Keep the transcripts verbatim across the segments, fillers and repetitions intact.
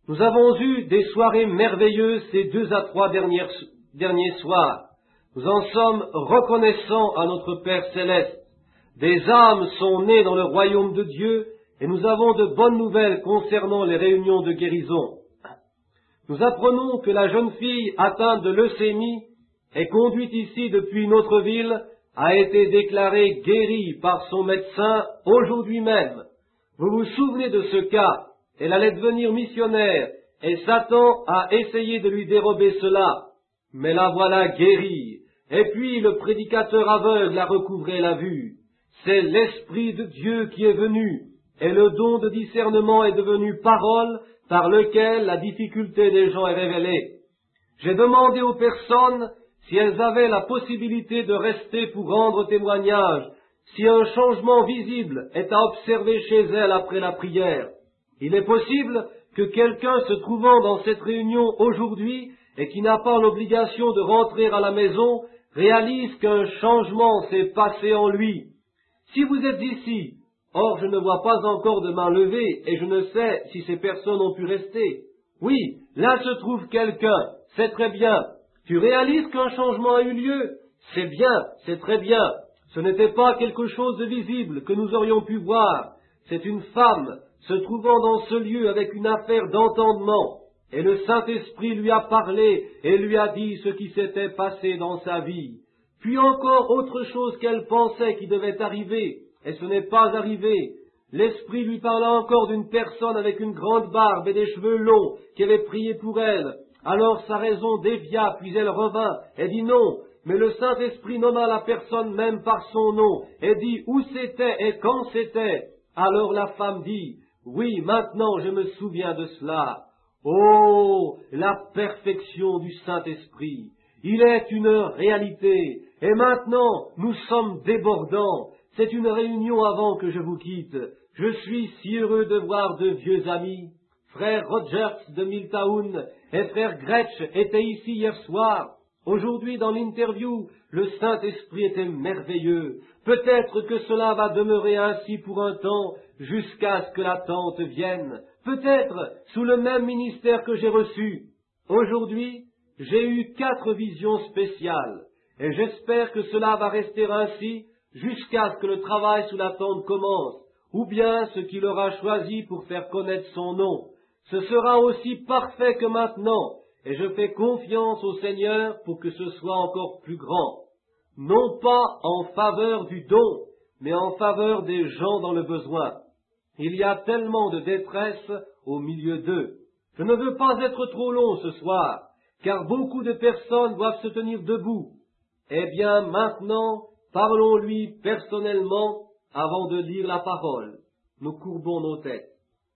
Nous avons eu des soirées merveilleuses ces deux à trois dernières, derniers soirs. Nous en sommes reconnaissants à notre Père Céleste. Des âmes sont nées dans le royaume de Dieu et nous avons de bonnes nouvelles concernant les réunions de guérison. Nous apprenons que la jeune fille atteinte de leucémie et conduite ici depuis une autre ville a été déclarée guérie par son médecin aujourd'hui même. Vous vous souvenez de ce cas? Elle allait devenir missionnaire et Satan a essayé de lui dérober cela. Mais la voilà guérie. Et puis le prédicateur aveugle a recouvré la vue. C'est l'Esprit de Dieu qui est venu, et le don de discernement est devenu parole par lequel la difficulté des gens est révélée. J'ai demandé aux personnes si elles avaient la possibilité de rester pour rendre témoignage, si un changement visible est à observer chez elles après la prière. Il est possible que quelqu'un se trouvant dans cette réunion aujourd'hui et qui n'a pas l'obligation de rentrer à la maison réalise qu'un changement s'est passé en lui. Si vous êtes ici, or je ne vois pas encore de main levée et je ne sais si ces personnes ont pu rester. Oui, là se trouve quelqu'un, c'est très bien. Tu réalises qu'un changement a eu lieu? C'est bien, c'est très bien. Ce n'était pas quelque chose de visible que nous aurions pu voir. C'est une femme se trouvant dans ce lieu avec une affaire d'entendement. Et le Saint-Esprit lui a parlé et lui a dit ce qui s'était passé dans sa vie. Puis encore autre chose qu'elle pensait qui devait arriver, et ce n'est pas arrivé. L'Esprit lui parla encore d'une personne avec une grande barbe et des cheveux longs qui avait prié pour elle. Alors sa raison dévia, puis elle revint et dit non. Mais le Saint-Esprit nomma la personne même par son nom et dit où c'était et quand c'était. Alors la femme dit, oui, maintenant je me souviens de cela. Oh, la perfection du Saint-Esprit! Il est une réalité. Et maintenant, nous sommes débordants. C'est une réunion avant que je vous quitte. Je suis si heureux de voir de vieux amis. Frère Rogers de Milltown et frère Gretsch étaient ici hier soir. Aujourd'hui, dans l'interview, le Saint-Esprit était merveilleux. Peut-être que cela va demeurer ainsi pour un temps, jusqu'à ce que la tente vienne. Peut-être sous le même ministère que j'ai reçu. Aujourd'hui, j'ai eu quatre visions spéciales, et j'espère que cela va rester ainsi jusqu'à ce que le travail sous la tente commence, ou bien ce qu'il aura choisi pour faire connaître son nom. Ce sera aussi parfait que maintenant, et je fais confiance au Seigneur pour que ce soit encore plus grand. Non pas en faveur du don, mais en faveur des gens dans le besoin. Il y a tellement de détresse au milieu d'eux. Je ne veux pas être trop long ce soir, car beaucoup de personnes doivent se tenir debout. Eh bien, maintenant, parlons-lui personnellement avant de lire la parole. Nous courbons nos têtes.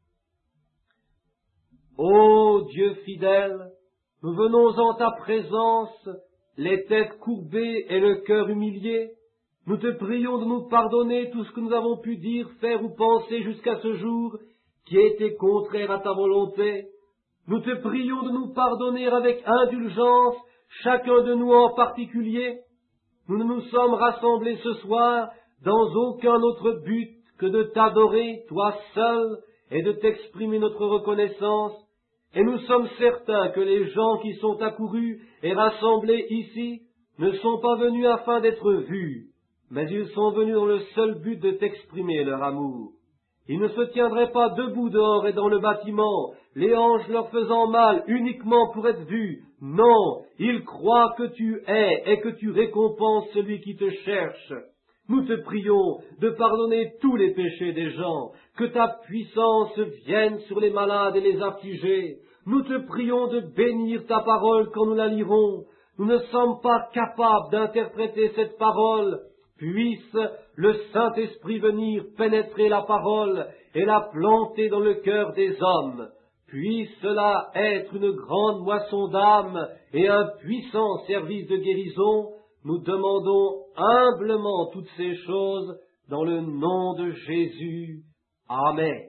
Ô Dieu fidèle, nous venons en ta présence, les têtes courbées et le cœur humilié. Nous te prions de nous pardonner tout ce que nous avons pu dire, faire ou penser jusqu'à ce jour, qui a été contraire à ta volonté. Nous te prions de nous pardonner avec indulgence, chacun de nous en particulier. Nous ne nous sommes rassemblés ce soir dans aucun autre but que de t'adorer, toi seul, et de t'exprimer notre reconnaissance. Et nous sommes certains que les gens qui sont accourus et rassemblés ici ne sont pas venus afin d'être vus, mais ils sont venus dans le seul but de t'exprimer leur amour. Ils ne se tiendraient pas debout dehors et dans le bâtiment, les hanches leur faisant mal uniquement pour être vus. Non, ils croient que tu es et que tu récompenses celui qui te cherche. Nous te prions de pardonner tous les péchés des gens, que ta puissance vienne sur les malades et les affligés. Nous te prions de bénir ta parole quand nous la lirons. Nous ne sommes pas capables d'interpréter cette parole. Puisse le Saint-Esprit venir pénétrer la parole et la planter dans le cœur des hommes. Puisse cela être une grande moisson d'âmes et un puissant service de guérison. Nous demandons humblement toutes ces choses dans le nom de Jésus. Amen.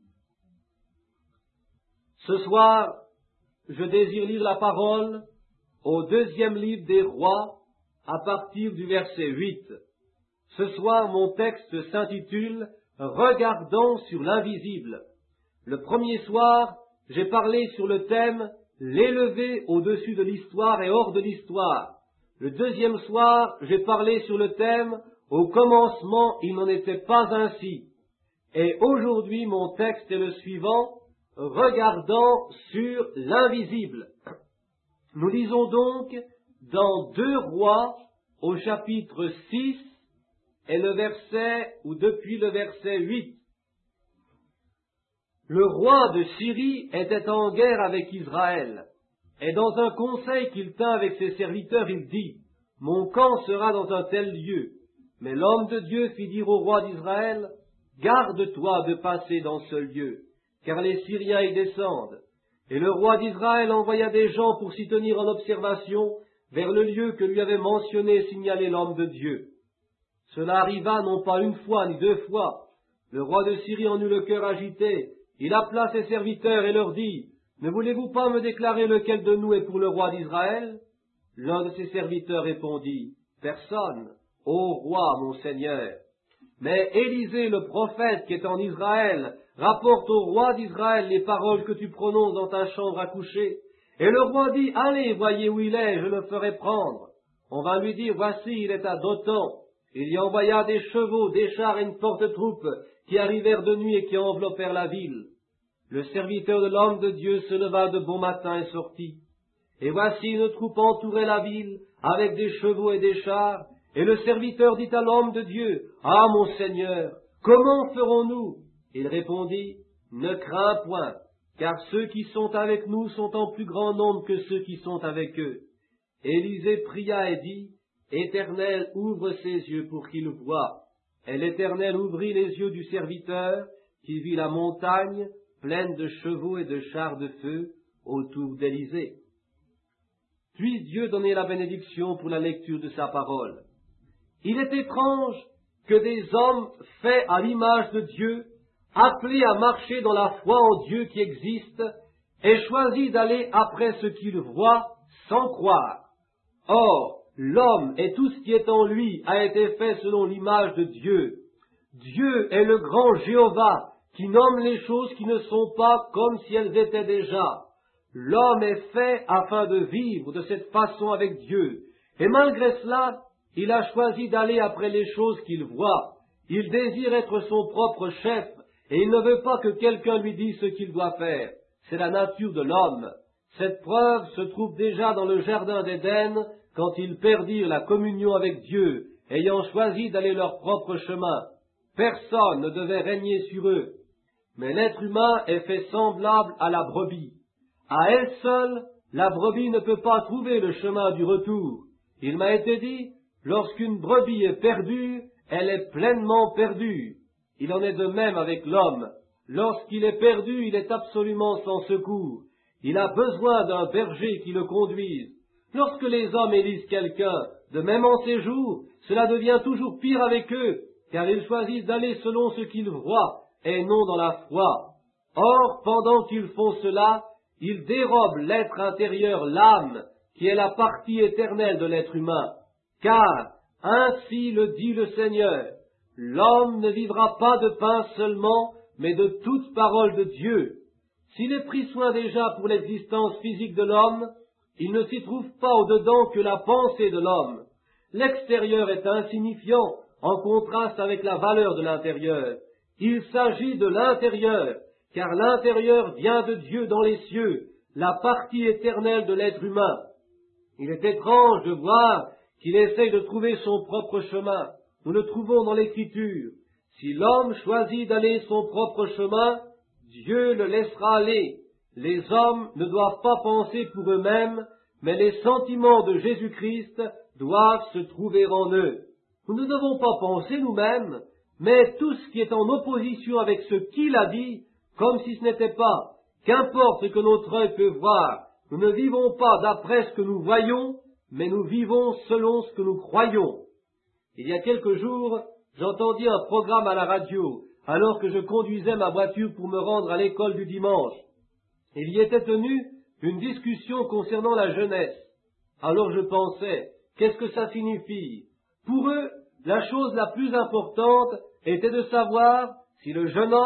Ce soir, je désire lire la parole au deuxième livre des Rois, à partir du verset huit. Ce soir, mon texte s'intitule « Regardons sur l'invisible ». Le premier soir, j'ai parlé sur le thème « L'élever au-dessus de l'histoire et hors de l'histoire ». Le deuxième soir, j'ai parlé sur le thème « Au commencement, il n'en était pas ainsi ». Et aujourd'hui, mon texte est le suivant, « Regardant sur l'invisible ». Nous lisons donc dans deux Rois, au chapitre six, et le verset, ou depuis le verset huit. Le roi de Syrie était en guerre avec Israël, et dans un conseil qu'il tint avec ses serviteurs, il dit, « Mon camp sera dans un tel lieu. » Mais l'homme de Dieu fit dire au roi d'Israël, « Garde-toi de passer dans ce lieu, car les Syriens y descendent. » Et le roi d'Israël envoya des gens pour s'y tenir en observation vers le lieu que lui avait mentionné et signalé l'homme de Dieu. Cela arriva non pas une fois ni deux fois. Le roi de Syrie en eut le cœur agité. Il appela ses serviteurs et leur dit, « Ne voulez-vous pas me déclarer lequel de nous est pour le roi d'Israël ?» L'un de ses serviteurs répondit, « Personne, ô roi, mon seigneur. » Mais Élisée, le prophète qui est en Israël, rapporte au roi d'Israël les paroles que tu prononces dans ta chambre à coucher. Et le roi dit, « Allez, voyez où il est, je le ferai prendre. » On va lui dire, « Voici, il est à Dothan. » Il y envoya des chevaux, des chars et une forte troupe qui arrivèrent de nuit et qui enveloppèrent la ville. Le serviteur de l'homme de Dieu se leva de bon matin et sortit. Et voici une troupe entourait la ville avec des chevaux et des chars. Et le serviteur dit à l'homme de Dieu, « Ah, mon Seigneur, comment ferons-nous » Il répondit, « Ne crains point, car ceux qui sont avec nous sont en plus grand nombre que ceux qui sont avec eux. » Élisée pria et dit, « Éternel, ouvre ses yeux pour qu'il voie. » Et l'Éternel ouvrit les yeux du serviteur, qui vit la montagne pleine de chevaux et de chars de feu autour d'Élisée. Puis Dieu donnait la bénédiction pour la lecture de sa parole. Il est étrange que des hommes faits à l'image de Dieu, appelés à marcher dans la foi en Dieu qui existe, aient choisi d'aller après ce qu'ils voient sans croire. Or, l'homme et tout ce qui est en lui a été fait selon l'image de Dieu. Dieu est le grand Jéhovah qui nomme les choses qui ne sont pas comme si elles étaient déjà. L'homme est fait afin de vivre de cette façon avec Dieu. Et malgré cela, il a choisi d'aller après les choses qu'il voit. Il désire être son propre chef et il ne veut pas que quelqu'un lui dise ce qu'il doit faire. C'est la nature de l'homme. Cette preuve se trouve déjà dans le jardin d'Éden quand ils perdirent la communion avec Dieu, ayant choisi d'aller leur propre chemin. Personne ne devait régner sur eux. Mais l'être humain est fait semblable à la brebis. À elle seule, la brebis ne peut pas trouver le chemin du retour. Il m'a été dit, lorsqu'une brebis est perdue, elle est pleinement perdue. Il en est de même avec l'homme. Lorsqu'il est perdu, il est absolument sans secours. Il a besoin d'un berger qui le conduise. Lorsque les hommes élisent quelqu'un, de même en ces jours, cela devient toujours pire avec eux, car ils choisissent d'aller selon ce qu'ils voient, et non dans la foi. Or, pendant qu'ils font cela, ils dérobent l'être intérieur, l'âme, qui est la partie éternelle de l'être humain. Car, ainsi le dit le Seigneur, l'homme ne vivra pas de pain seulement, mais de toute parole de Dieu. S'il est pris soin déjà pour l'existence physique de l'homme, il ne s'y trouve pas au-dedans que la pensée de l'homme. L'extérieur est insignifiant en contraste avec la valeur de l'intérieur. Il s'agit de l'intérieur, car l'intérieur vient de Dieu dans les cieux, la partie éternelle de l'être humain. Il est étrange de voir qu'il essaye de trouver son propre chemin. Nous le trouvons dans l'Écriture. Si l'homme choisit d'aller son propre chemin, Dieu le laissera aller. Les hommes ne doivent pas penser pour eux-mêmes, mais les sentiments de Jésus-Christ doivent se trouver en eux. Nous ne devons pas penser nous-mêmes, mais tout ce qui est en opposition avec ce qu'il a dit, comme si ce n'était pas. Qu'importe ce que notre œil peut voir, nous ne vivons pas d'après ce que nous voyons, mais nous vivons selon ce que nous croyons. Il y a quelques jours, j'entendis un programme à la radio, alors que je conduisais ma voiture pour me rendre à l'école du dimanche. Il y était tenu une discussion concernant la jeunesse. Alors je pensais, qu'est-ce que ça signifie? Pour eux, la chose la plus importante était de savoir si le jeune homme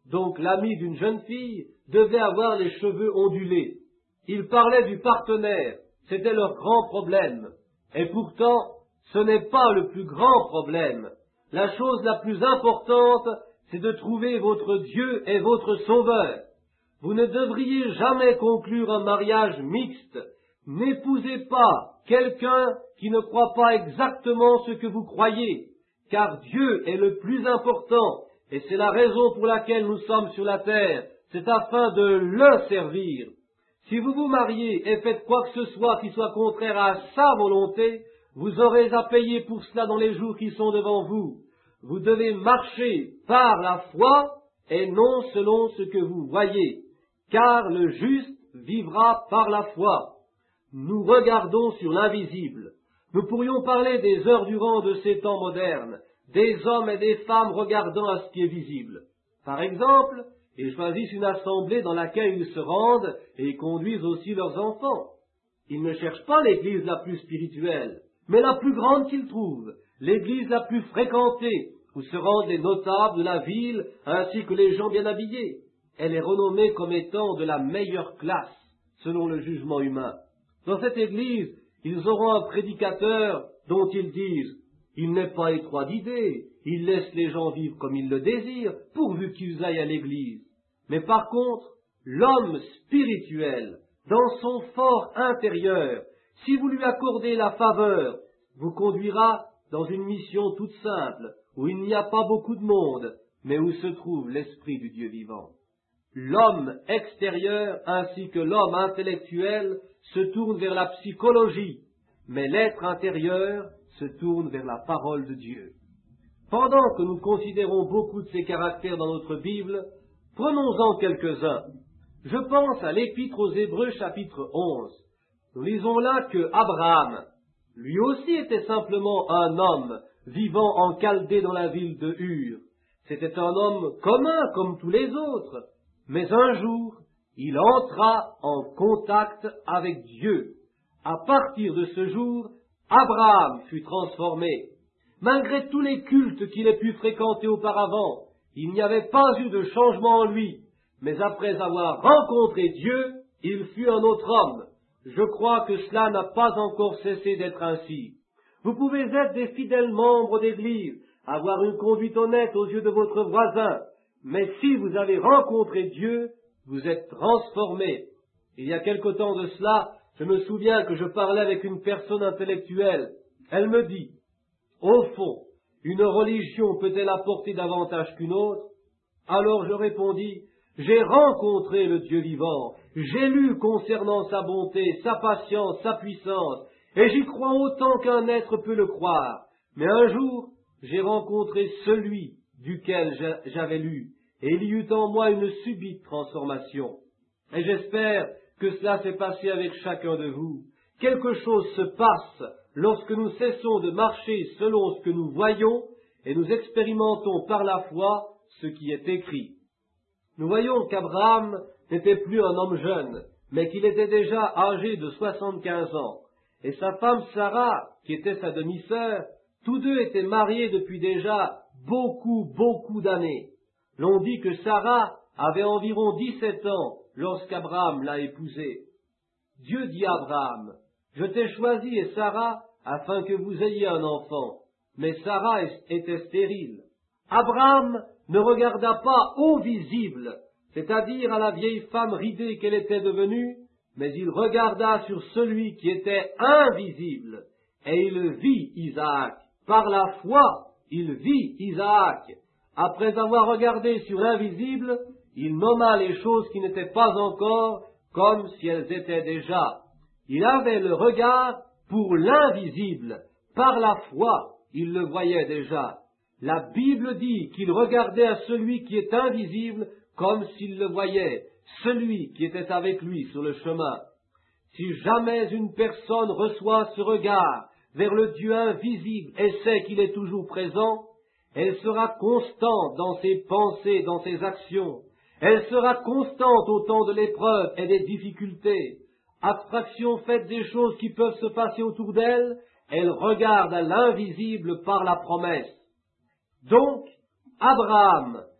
donc l'ami d'une jeune fille, devait avoir les cheveux ondulés. Ils parlaient du partenaire, c'était leur grand problème. Et pourtant, ce n'est pas le plus grand problème. La chose la plus importante, c'est de trouver votre Dieu et votre Sauveur. Vous ne devriez jamais conclure un mariage mixte. N'épousez pas quelqu'un qui ne croit pas exactement ce que vous croyez, car Dieu est le plus important, et c'est la raison pour laquelle nous sommes sur la terre, c'est afin de le servir. Si vous vous mariez et faites quoi que ce soit qui soit contraire à sa volonté, vous aurez à payer pour cela dans les jours qui sont devant vous. Vous devez marcher par la foi et non selon ce que vous voyez, car le juste vivra par la foi. Nous regardons sur l'invisible. Nous pourrions parler des heures durant de ces temps modernes, des hommes et des femmes regardant à ce qui est visible. Par exemple, ils choisissent une assemblée dans laquelle ils se rendent et y conduisent aussi leurs enfants. Ils ne cherchent pas l'église la plus spirituelle, mais la plus grande qu'ils trouvent, l'église la plus fréquentée, où se rendent les notables de la ville ainsi que les gens bien habillés. Elle est renommée comme étant de la meilleure classe, selon le jugement humain. Dans cette église, ils auront un prédicateur dont ils disent « Il n'est pas étroit d'idées, il laisse les gens vivre comme ils le désirent, pourvu qu'ils aillent à l'église. » Mais par contre, l'homme spirituel, dans son fort intérieur, si vous lui accordez la faveur, vous conduira dans une mission toute simple, où il n'y a pas beaucoup de monde, mais où se trouve l'Esprit du Dieu vivant. L'homme extérieur ainsi que l'homme intellectuel se tournent vers la psychologie, mais l'être intérieur se tourne vers la parole de Dieu. Pendant que nous considérons beaucoup de ces caractères dans notre Bible, prenons-en quelques-uns. Je pense à l'Épître aux Hébreux chapitre onze. Nous lisons là que Abraham, lui aussi était simplement un homme vivant en Chaldée dans la ville de Ur. C'était un homme commun comme tous les autres, mais un jour, il entra en contact avec Dieu. À partir de ce jour, Abraham fut transformé. Malgré tous les cultes qu'il ait pu fréquenter auparavant, il n'y avait pas eu de changement en lui, mais après avoir rencontré Dieu, il fut un autre homme. Je crois que cela n'a pas encore cessé d'être ainsi. Vous pouvez être des fidèles membres d'Église, avoir une conduite honnête aux yeux de votre voisin, mais si vous avez rencontré Dieu, vous êtes transformé. Il y a quelque temps de cela, je me souviens que je parlais avec une personne intellectuelle. Elle me dit, au fond, une religion peut-elle apporter davantage qu'une autre? Alors je répondis, j'ai rencontré le Dieu vivant, j'ai lu concernant sa bonté, sa patience, sa puissance, et j'y crois autant qu'un être peut le croire. Mais un jour, j'ai rencontré celui duquel j'avais lu, et il y eut en moi une subite transformation. Et j'espère que cela s'est passé avec chacun de vous. Quelque chose se passe lorsque nous cessons de marcher selon ce que nous voyons et nous expérimentons par la foi ce qui est écrit. Nous voyons qu'Abraham n'était plus un homme jeune, mais qu'il était déjà âgé de soixante-quinze ans. Et sa femme Sarah, qui était sa demi-sœur, tous deux étaient mariés depuis déjà beaucoup, beaucoup d'années. L'on dit que Sarah avait environ dix-sept ans lorsqu'Abraham l'a épousée. Dieu dit à Abraham, « Je t'ai choisi et Sarah afin que vous ayez un enfant. » Mais Sarah était stérile. Abraham ne regarda pas au visible, c'est-à-dire à la vieille femme ridée qu'elle était devenue, mais il regarda sur celui qui était invisible, et il vit Isaac. Par la foi, il vit Isaac. Après avoir regardé sur l'invisible, il nomma les choses qui n'étaient pas encore comme si elles étaient déjà. Il avait le regard pour l'invisible. Par la foi, il le voyait déjà. La Bible dit qu'il regardait à celui qui est invisible comme s'il le voyait, celui qui était avec lui sur le chemin. Si jamais une personne reçoit ce regard vers le Dieu invisible et sait qu'il est toujours présent, elle sera constante dans ses pensées, dans ses actions. Elle sera constante au temps de l'épreuve et des difficultés. Abstraction faite des choses qui peuvent se passer autour d'elle, elle regarde à l'invisible par la promesse. Donc, Abraham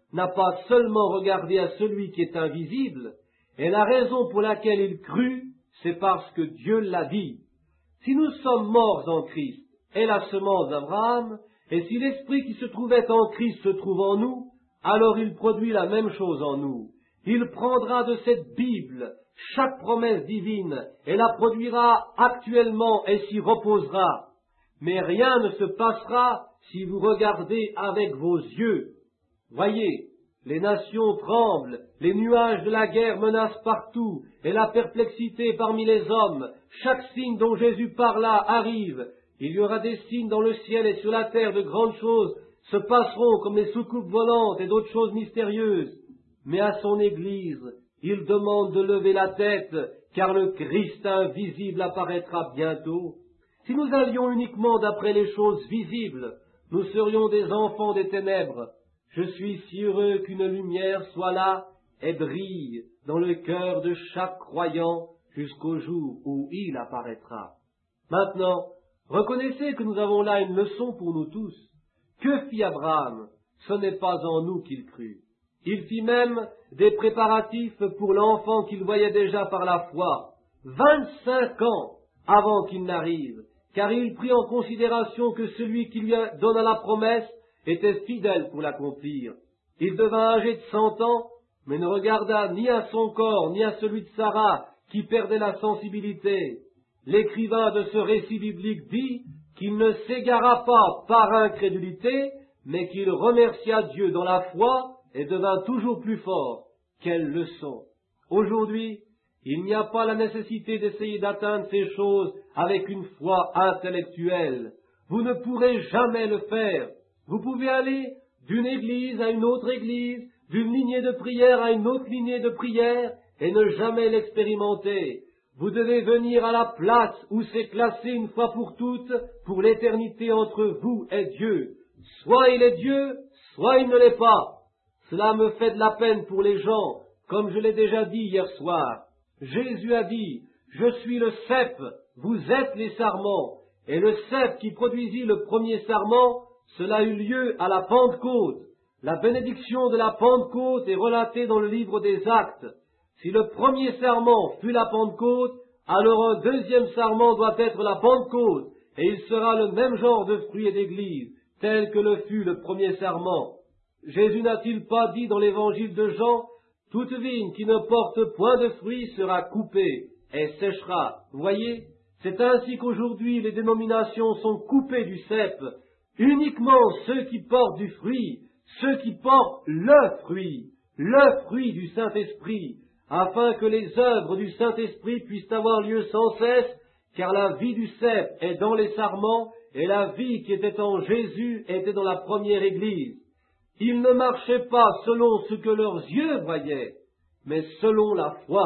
n'a pas seulement regardé à celui qui est invisible, et la raison pour laquelle il crut, c'est parce que Dieu l'a dit. Si nous sommes morts en Christ, est la semence d'Abraham, et si l'Esprit qui se trouvait en Christ se trouve en nous, alors il produit la même chose en nous. Il prendra de cette Bible chaque promesse divine et la produira actuellement et s'y reposera. Mais rien ne se passera si vous regardez avec vos yeux. Voyez, les nations tremblent, les nuages de la guerre menacent partout, et la perplexité parmi les hommes. Chaque signe dont Jésus parla arrive. Il y aura des signes dans le ciel et sur la terre, de grandes choses se passeront comme les soucoupes volantes et d'autres choses mystérieuses. Mais à son Église, il demande de lever la tête, car le Christ invisible apparaîtra bientôt. Si nous allions uniquement d'après les choses visibles, nous serions des enfants des ténèbres. Je suis si heureux qu'une lumière soit là et brille dans le cœur de chaque croyant jusqu'au jour où il apparaîtra. Maintenant, reconnaissez que nous avons là une leçon pour nous tous. Que fit Abraham? Ce n'est pas en nous qu'il crut. Il fit même des préparatifs pour l'enfant qu'il voyait déjà par la foi, vingt-cinq ans avant qu'il n'arrive, car il prit en considération que celui qui lui donna la promesse était fidèle pour l'accomplir. Il devint âgé de cent ans, mais ne regarda ni à son corps, ni à celui de Sarah, qui perdait la sensibilité. L'écrivain de ce récit biblique dit qu'il ne s'égara pas par incrédulité, mais qu'il remercia Dieu dans la foi et devint toujours plus fort. Quelle leçon! Aujourd'hui, il n'y a pas la nécessité d'essayer d'atteindre ces choses avec une foi intellectuelle. Vous ne pourrez jamais le faire. Vous pouvez aller d'une église à une autre église, d'une lignée de prière à une autre lignée de prière, et ne jamais l'expérimenter. Vous devez venir à la place où c'est classé une fois pour toutes pour l'éternité entre vous et Dieu. Soit il est Dieu, soit il ne l'est pas. Cela me fait de la peine pour les gens, comme je l'ai déjà dit hier soir. Jésus a dit, « Je suis le cep, vous êtes les sarments. » Et le cep qui produisit le premier sarment, cela eut lieu à la Pentecôte. La bénédiction de la Pentecôte est relatée dans le livre des Actes. Si le premier sarment fut la Pentecôte, alors un deuxième sarment doit être la Pentecôte, et il sera le même genre de fruit et d'église, tel que le fut le premier sarment. Jésus n'a-t-il pas dit dans l'évangile de Jean, « Toute vigne qui ne porte point de fruits sera coupée et séchera. » Vous voyez, c'est ainsi qu'aujourd'hui les dénominations sont coupées du cep. Uniquement ceux qui portent du fruit, ceux qui portent le fruit, le fruit du Saint-Esprit, afin que les œuvres du Saint-Esprit puissent avoir lieu sans cesse, car la vie du cep est dans les sarments, et la vie qui était en Jésus était dans la première Église. Ils ne marchaient pas selon ce que leurs yeux voyaient, mais selon la foi.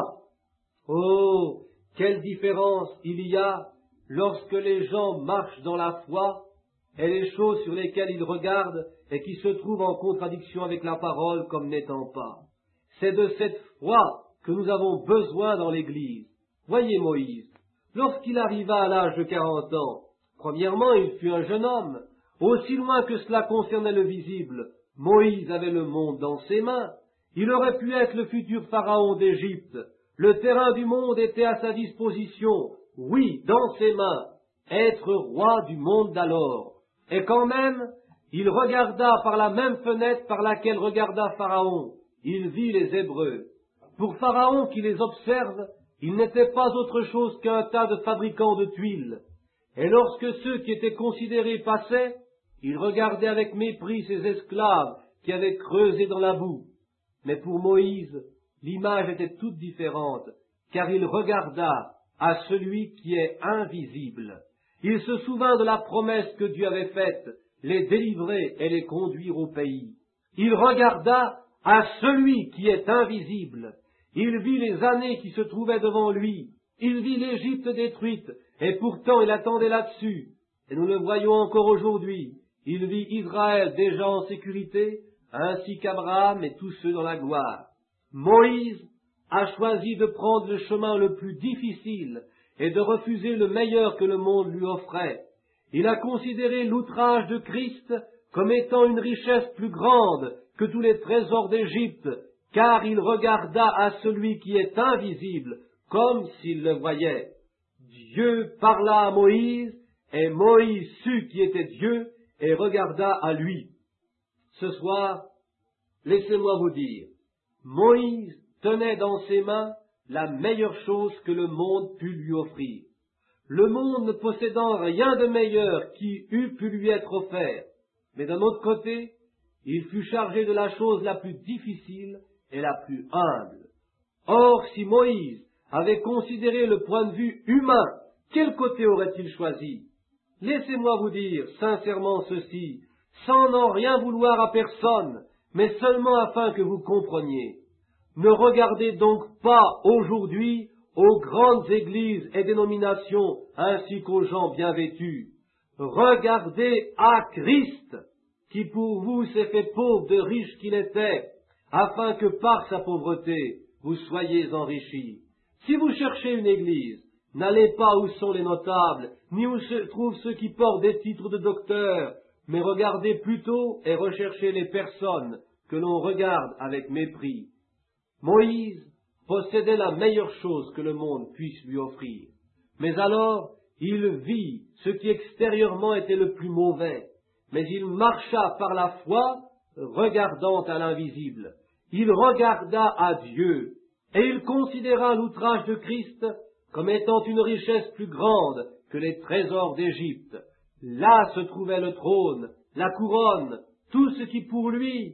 Oh, quelle différence il y a lorsque les gens marchent dans la foi et les choses sur lesquelles ils regardent et qui se trouvent en contradiction avec la parole comme n'étant pas. C'est de cette foi que nous avons besoin dans l'Église. Voyez Moïse, lorsqu'il arriva à l'âge de quarante ans, premièrement il fut un jeune homme. Aussi loin que cela concernait le visible, Moïse avait le monde dans ses mains. Il aurait pu être le futur pharaon d'Égypte. Le terrain du monde était à sa disposition, oui, dans ses mains, être roi du monde d'alors. Et quand même, il regarda par la même fenêtre par laquelle regarda Pharaon. Il vit les Hébreux. Pour Pharaon qui les observe, il n'était pas autre chose qu'un tas de fabricants de tuiles. Et lorsque ceux qui étaient considérés passaient, il regardait avec mépris ses esclaves qui avaient creusé dans la boue. Mais pour Moïse, l'image était toute différente, car il regarda à celui qui est invisible. Il se souvint de la promesse que Dieu avait faite, les délivrer et les conduire au pays. Il regarda à celui qui est invisible. Il vit les années qui se trouvaient devant lui. Il vit l'Égypte détruite, et pourtant il attendait là-dessus. Et nous le voyons encore aujourd'hui. Il vit Israël déjà en sécurité, ainsi qu'Abraham et tous ceux dans la gloire. Moïse a choisi de prendre le chemin le plus difficile et de refuser le meilleur que le monde lui offrait. Il a considéré l'outrage de Christ comme étant une richesse plus grande que tous les trésors d'Égypte, car il regarda à celui qui est invisible, comme s'il le voyait. Dieu parla à Moïse, et Moïse sut qui était Dieu, et regarda à lui. Ce soir, laissez-moi vous dire, Moïse tenait dans ses mains la meilleure chose que le monde put lui offrir. Le monde ne possédant rien de meilleur qui eût pu lui être offert. Mais d'un autre côté, il fut chargé de la chose la plus difficile et la plus humble. Or, si Moïse avait considéré le point de vue humain, quel côté aurait-il choisi? Laissez-moi vous dire sincèrement ceci, sans n'en rien vouloir à personne, mais seulement afin que vous compreniez. Ne regardez donc pas aujourd'hui aux grandes églises et dénominations ainsi qu'aux gens bien vêtus. Regardez à Christ, qui pour vous s'est fait pauvre de riche qu'il était, afin que par sa pauvreté vous soyez enrichis. Si vous cherchez une église, n'allez pas où sont les notables, ni où se trouvent ceux qui portent des titres de docteur, mais regardez plutôt et recherchez les personnes que l'on regarde avec mépris. Moïse possédait la meilleure chose que le monde puisse lui offrir. Mais alors, il vit ce qui extérieurement était le plus mauvais, mais il marcha par la foi, regardant à l'invisible. Il regarda à Dieu, et il considéra l'outrage de Christ comme étant une richesse plus grande que les trésors d'Égypte. Là se trouvait le trône, la couronne, tout ce qui pour lui,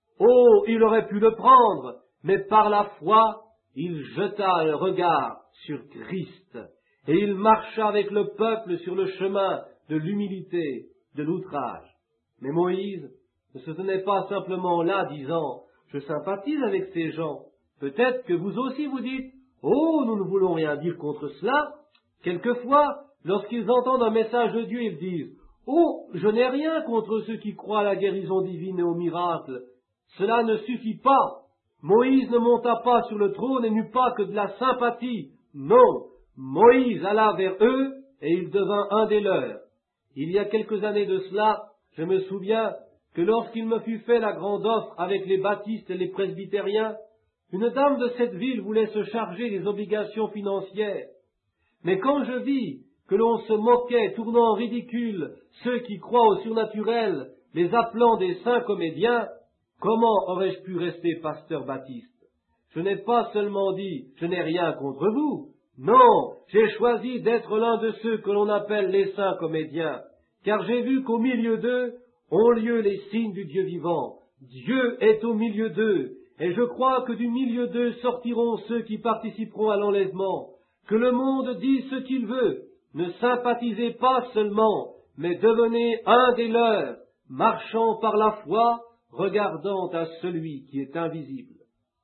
oh, il aurait pu le prendre, mais par la foi, il jeta le regard sur Christ, et il marcha avec le peuple sur le chemin de l'humilité, de l'outrage. Mais Moïse ne se tenait pas simplement là, disant « Je sympathise avec ces gens ». Peut-être que vous aussi vous dites « Oh, nous ne voulons rien dire contre cela ». Quelquefois, lorsqu'ils entendent un message de Dieu, ils disent « Oh, je n'ai rien contre ceux qui croient à la guérison divine et aux miracles. Cela ne suffit pas. Moïse ne monta pas sur le trône et n'eut pas que de la sympathie. Non, Moïse alla vers eux et il devint un des leurs. Il y a quelques années de cela, je me souviens que lorsqu'il me fut fait la grande offre avec les baptistes et les presbytériens, une dame de cette ville voulait se charger des obligations financières. Mais quand je vis que l'on se moquait, tournant en ridicule ceux qui croient au surnaturel, les appelant des saints comédiens, comment aurais-je pu rester pasteur baptiste? Je n'ai pas seulement dit « je n'ai rien contre vous ». Non, j'ai choisi d'être l'un de ceux que l'on appelle les saints comédiens, car j'ai vu qu'au milieu d'eux ont lieu les signes du Dieu vivant. Dieu est au milieu d'eux, et je crois que du milieu d'eux sortiront ceux qui participeront à l'enlèvement. Que le monde dise ce qu'il veut, ne sympathisez pas seulement, mais devenez un des leurs, marchant par la foi, regardant à celui qui est invisible.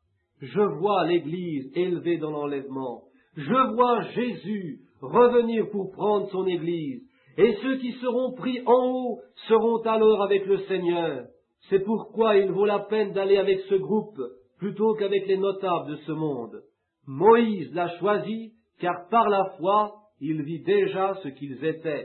Je vois l'Église élevée dans l'enlèvement. Je vois Jésus revenir pour prendre son Église. Et ceux qui seront pris en haut seront alors avec le Seigneur. C'est pourquoi il vaut la peine d'aller avec ce groupe plutôt qu'avec les notables de ce monde. Moïse l'a choisi car par la foi, il vit déjà ce qu'ils étaient.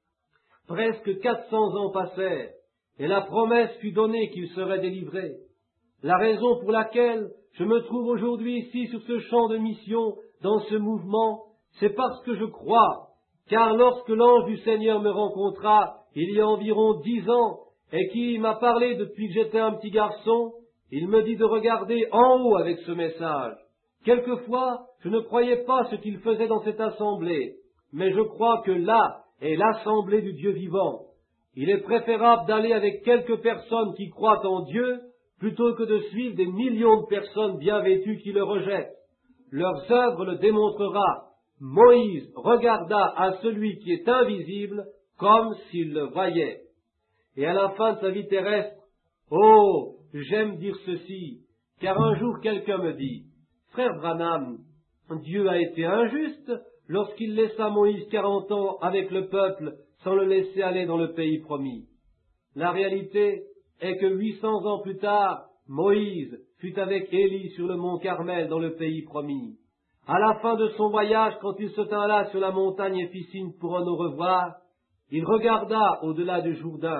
Presque quatre cents ans passèrent et la promesse fut donnée qu'il serait délivré. La raison pour laquelle je me trouve aujourd'hui ici sur ce champ de mission, dans ce mouvement, c'est parce que je crois, car lorsque l'ange du Seigneur me rencontra, il y a environ dix ans, et qui m'a parlé depuis que j'étais un petit garçon, il me dit de regarder en haut avec ce message. Quelquefois, je ne croyais pas ce qu'il faisait dans cette assemblée, mais je crois que là est l'assemblée du Dieu vivant. Il est préférable d'aller avec quelques personnes qui croient en Dieu, plutôt que de suivre des millions de personnes bien vêtues qui le rejettent. Leurs œuvres le démontrera. Moïse regarda à celui qui est invisible comme s'il le voyait. Et à la fin de sa vie terrestre, oh, j'aime dire ceci, car un jour quelqu'un me dit, « Frère Branham, Dieu a été injuste lorsqu'il laissa Moïse quarante ans avec le peuple sans le laisser aller dans le pays promis. » La réalité est que huit cents ans plus tard, Moïse fut avec Élie sur le mont Carmel dans le pays promis. À la fin de son voyage, quand il se tint là sur la montagne et fit signe pour un au revoir, il regarda au-delà du Jourdain,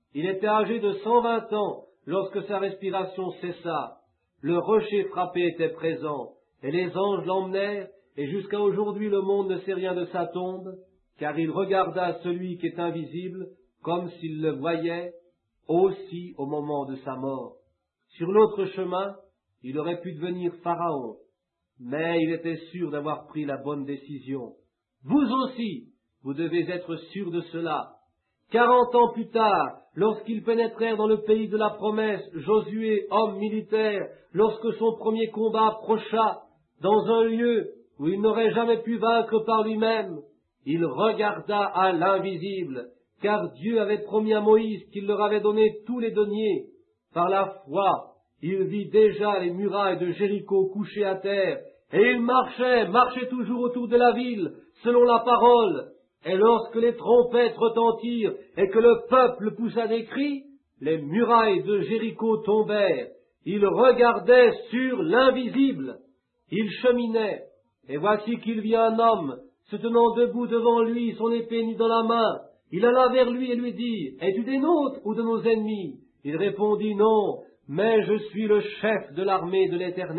Il était âgé de cent vingt ans lorsque sa respiration cessa. Le rocher frappé était présent, et les anges l'emmenèrent, et jusqu'à aujourd'hui le monde ne sait rien de sa tombe, car il regarda celui qui est invisible comme s'il le voyait aussi au moment de sa mort. Sur l'autre chemin, il aurait pu devenir Pharaon, mais il était sûr d'avoir pris la bonne décision. Vous aussi, vous devez être sûr de cela. Quarante ans plus tard, lorsqu'ils pénétrèrent dans le pays de la promesse, Josué, homme militaire, lorsque son premier combat approcha, dans un lieu où il n'aurait jamais pu vaincre par lui-même, il regarda à l'invisible, car Dieu avait promis à Moïse qu'il leur avait donné tous les deniers. Par la foi, il vit déjà les murailles de Jéricho couchées à terre, et il marchait, marchait toujours autour de la ville, selon la parole. Et lorsque les trompettes retentirent et que le peuple poussa des cris, les murailles de Jéricho tombèrent. Il regardait sur l'invisible. Il cheminait, et voici qu'il vit un homme se tenant debout devant lui, son épée nue dans la main. Il alla vers lui et lui dit, « Es-tu des nôtres ou de nos ennemis ?» Il répondit, « Non, mais je suis le chef de l'armée de l'Éternel. »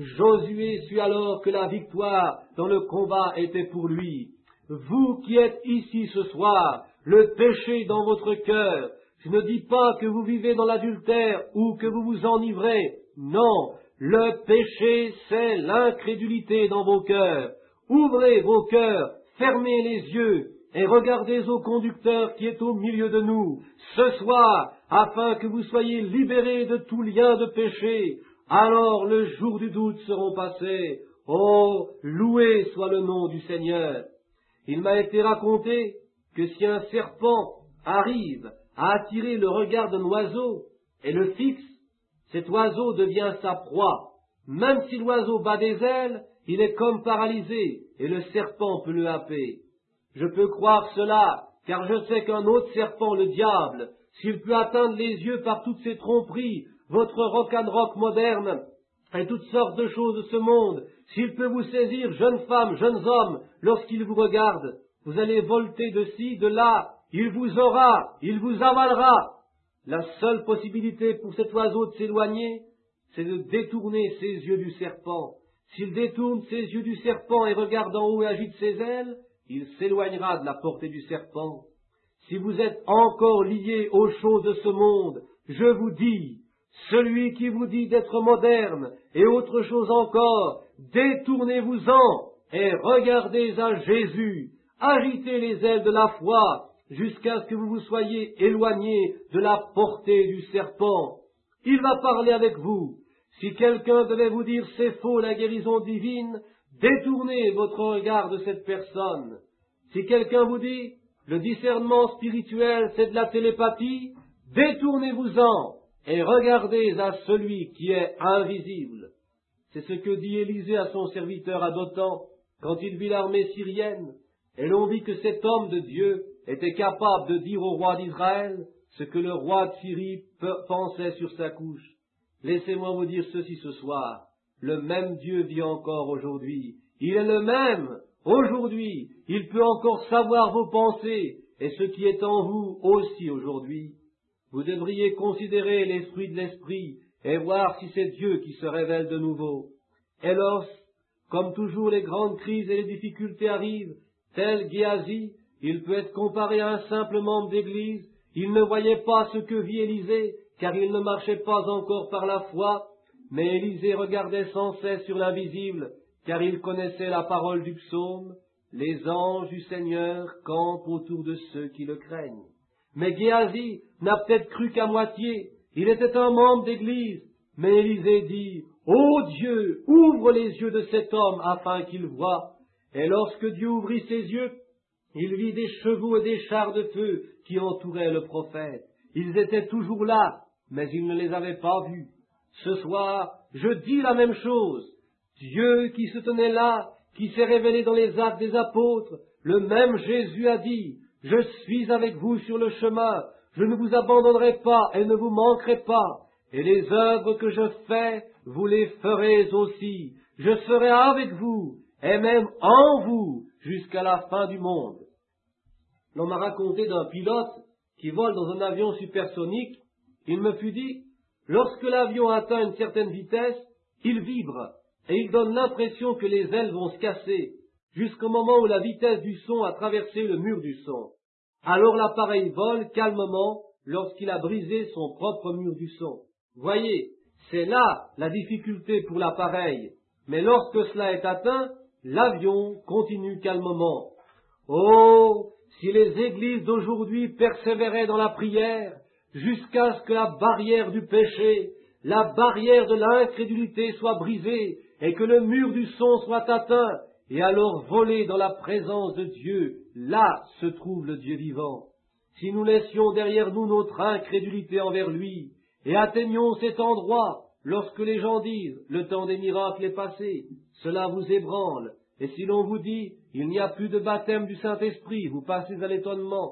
Josué sut alors que la victoire dans le combat était pour lui. Vous qui êtes ici ce soir, le péché dans votre cœur, je ne dis pas que vous vivez dans l'adultère ou que vous vous enivrez. Non, le péché, c'est l'incrédulité dans vos cœurs. Ouvrez vos cœurs, fermez les yeux et regardez au conducteur qui est au milieu de nous, ce soir, afin que vous soyez libérés de tout lien de péché. Alors le jour du doute seront passés. Oh, loué soit le nom du Seigneur. Il m'a été raconté que si un serpent arrive à attirer le regard d'un oiseau et le fixe, cet oiseau devient sa proie. Même si l'oiseau bat des ailes, il est comme paralysé et le serpent peut le happer. Je peux croire cela, car je sais qu'un autre serpent, le diable, s'il peut atteindre les yeux par toutes ses tromperies, votre rock'n'rock moderne, et toutes sortes de choses de ce monde, s'il peut vous saisir, jeunes femmes, jeunes hommes, lorsqu'il vous regarde, vous allez volter de ci, de là, il vous aura, il vous avalera. La seule possibilité pour cet oiseau de s'éloigner, c'est de détourner ses yeux du serpent. S'il détourne ses yeux du serpent et regarde en haut et agite ses ailes, il s'éloignera de la portée du serpent. Si vous êtes encore liés aux choses de ce monde, je vous dis, celui qui vous dit d'être moderne et autre chose encore, détournez-vous-en et regardez à Jésus, agitez les ailes de la foi jusqu'à ce que vous vous soyez éloignés de la portée du serpent. Il va parler avec vous. Si quelqu'un devait vous dire c'est faux la guérison divine, détournez votre regard de cette personne. Si quelqu'un vous dit le discernement spirituel c'est de la télépathie, détournez-vous-en et regardez à celui qui est invisible. C'est ce que dit Élisée à son serviteur à Dothan quand il vit l'armée syrienne, et l'on vit que cet homme de Dieu était capable de dire au roi d'Israël ce que le roi de Syrie pensait sur sa couche. Laissez-moi vous dire ceci ce soir, le même Dieu vit encore aujourd'hui. Il est le même aujourd'hui, il peut encore savoir vos pensées, et ce qui est en vous aussi aujourd'hui. Vous devriez considérer les fruits de l'esprit et voir si c'est Dieu qui se révèle de nouveau. Et lorsque, comme toujours, les grandes crises et les difficultés arrivent, tel Géasi, il peut être comparé à un simple membre d'église. Il ne voyait pas ce que vit Élisée, car il ne marchait pas encore par la foi, mais Élisée regardait sans cesse sur l'invisible, car il connaissait la parole du psaume. Les anges du Seigneur campent autour de ceux qui le craignent. Mais Géasi n'a peut-être cru qu'à moitié. Il était un membre d'église. Mais Élisée dit, « Ô Dieu, ouvre les yeux de cet homme afin qu'il voie. » Et lorsque Dieu ouvrit ses yeux, il vit des chevaux et des chars de feu qui entouraient le prophète. Ils étaient toujours là, mais il ne les avait pas vus. Ce soir, je dis la même chose. Dieu qui se tenait là, qui s'est révélé dans les actes des apôtres, le même Jésus a dit, « Je suis avec vous sur le chemin, je ne vous abandonnerai pas et ne vous manquerai pas, et les œuvres que je fais, vous les ferez aussi. Je serai avec vous, et même en vous, jusqu'à la fin du monde. » L'on m'a raconté d'un pilote qui vole dans un avion supersonique, il me fut dit, lorsque l'avion atteint une certaine vitesse, il vibre et il donne l'impression que les ailes vont se casser, jusqu'au moment où la vitesse du son a traversé le mur du son. Alors l'appareil vole calmement lorsqu'il a brisé son propre mur du son. Voyez, c'est là la difficulté pour l'appareil, mais lorsque cela est atteint, l'avion continue calmement. Oh, si les églises d'aujourd'hui persévéraient dans la prière, jusqu'à ce que la barrière du péché, la barrière de l'incrédulité soit brisée, et que le mur du son soit atteint, et alors voler dans la présence de Dieu, là se trouve le Dieu vivant. Si nous laissions derrière nous notre incrédulité envers lui, et atteignions cet endroit, lorsque les gens disent « le temps des miracles est passé », cela vous ébranle, et si l'on vous dit « il n'y a plus de baptême du Saint-Esprit », vous passez à l'étonnement.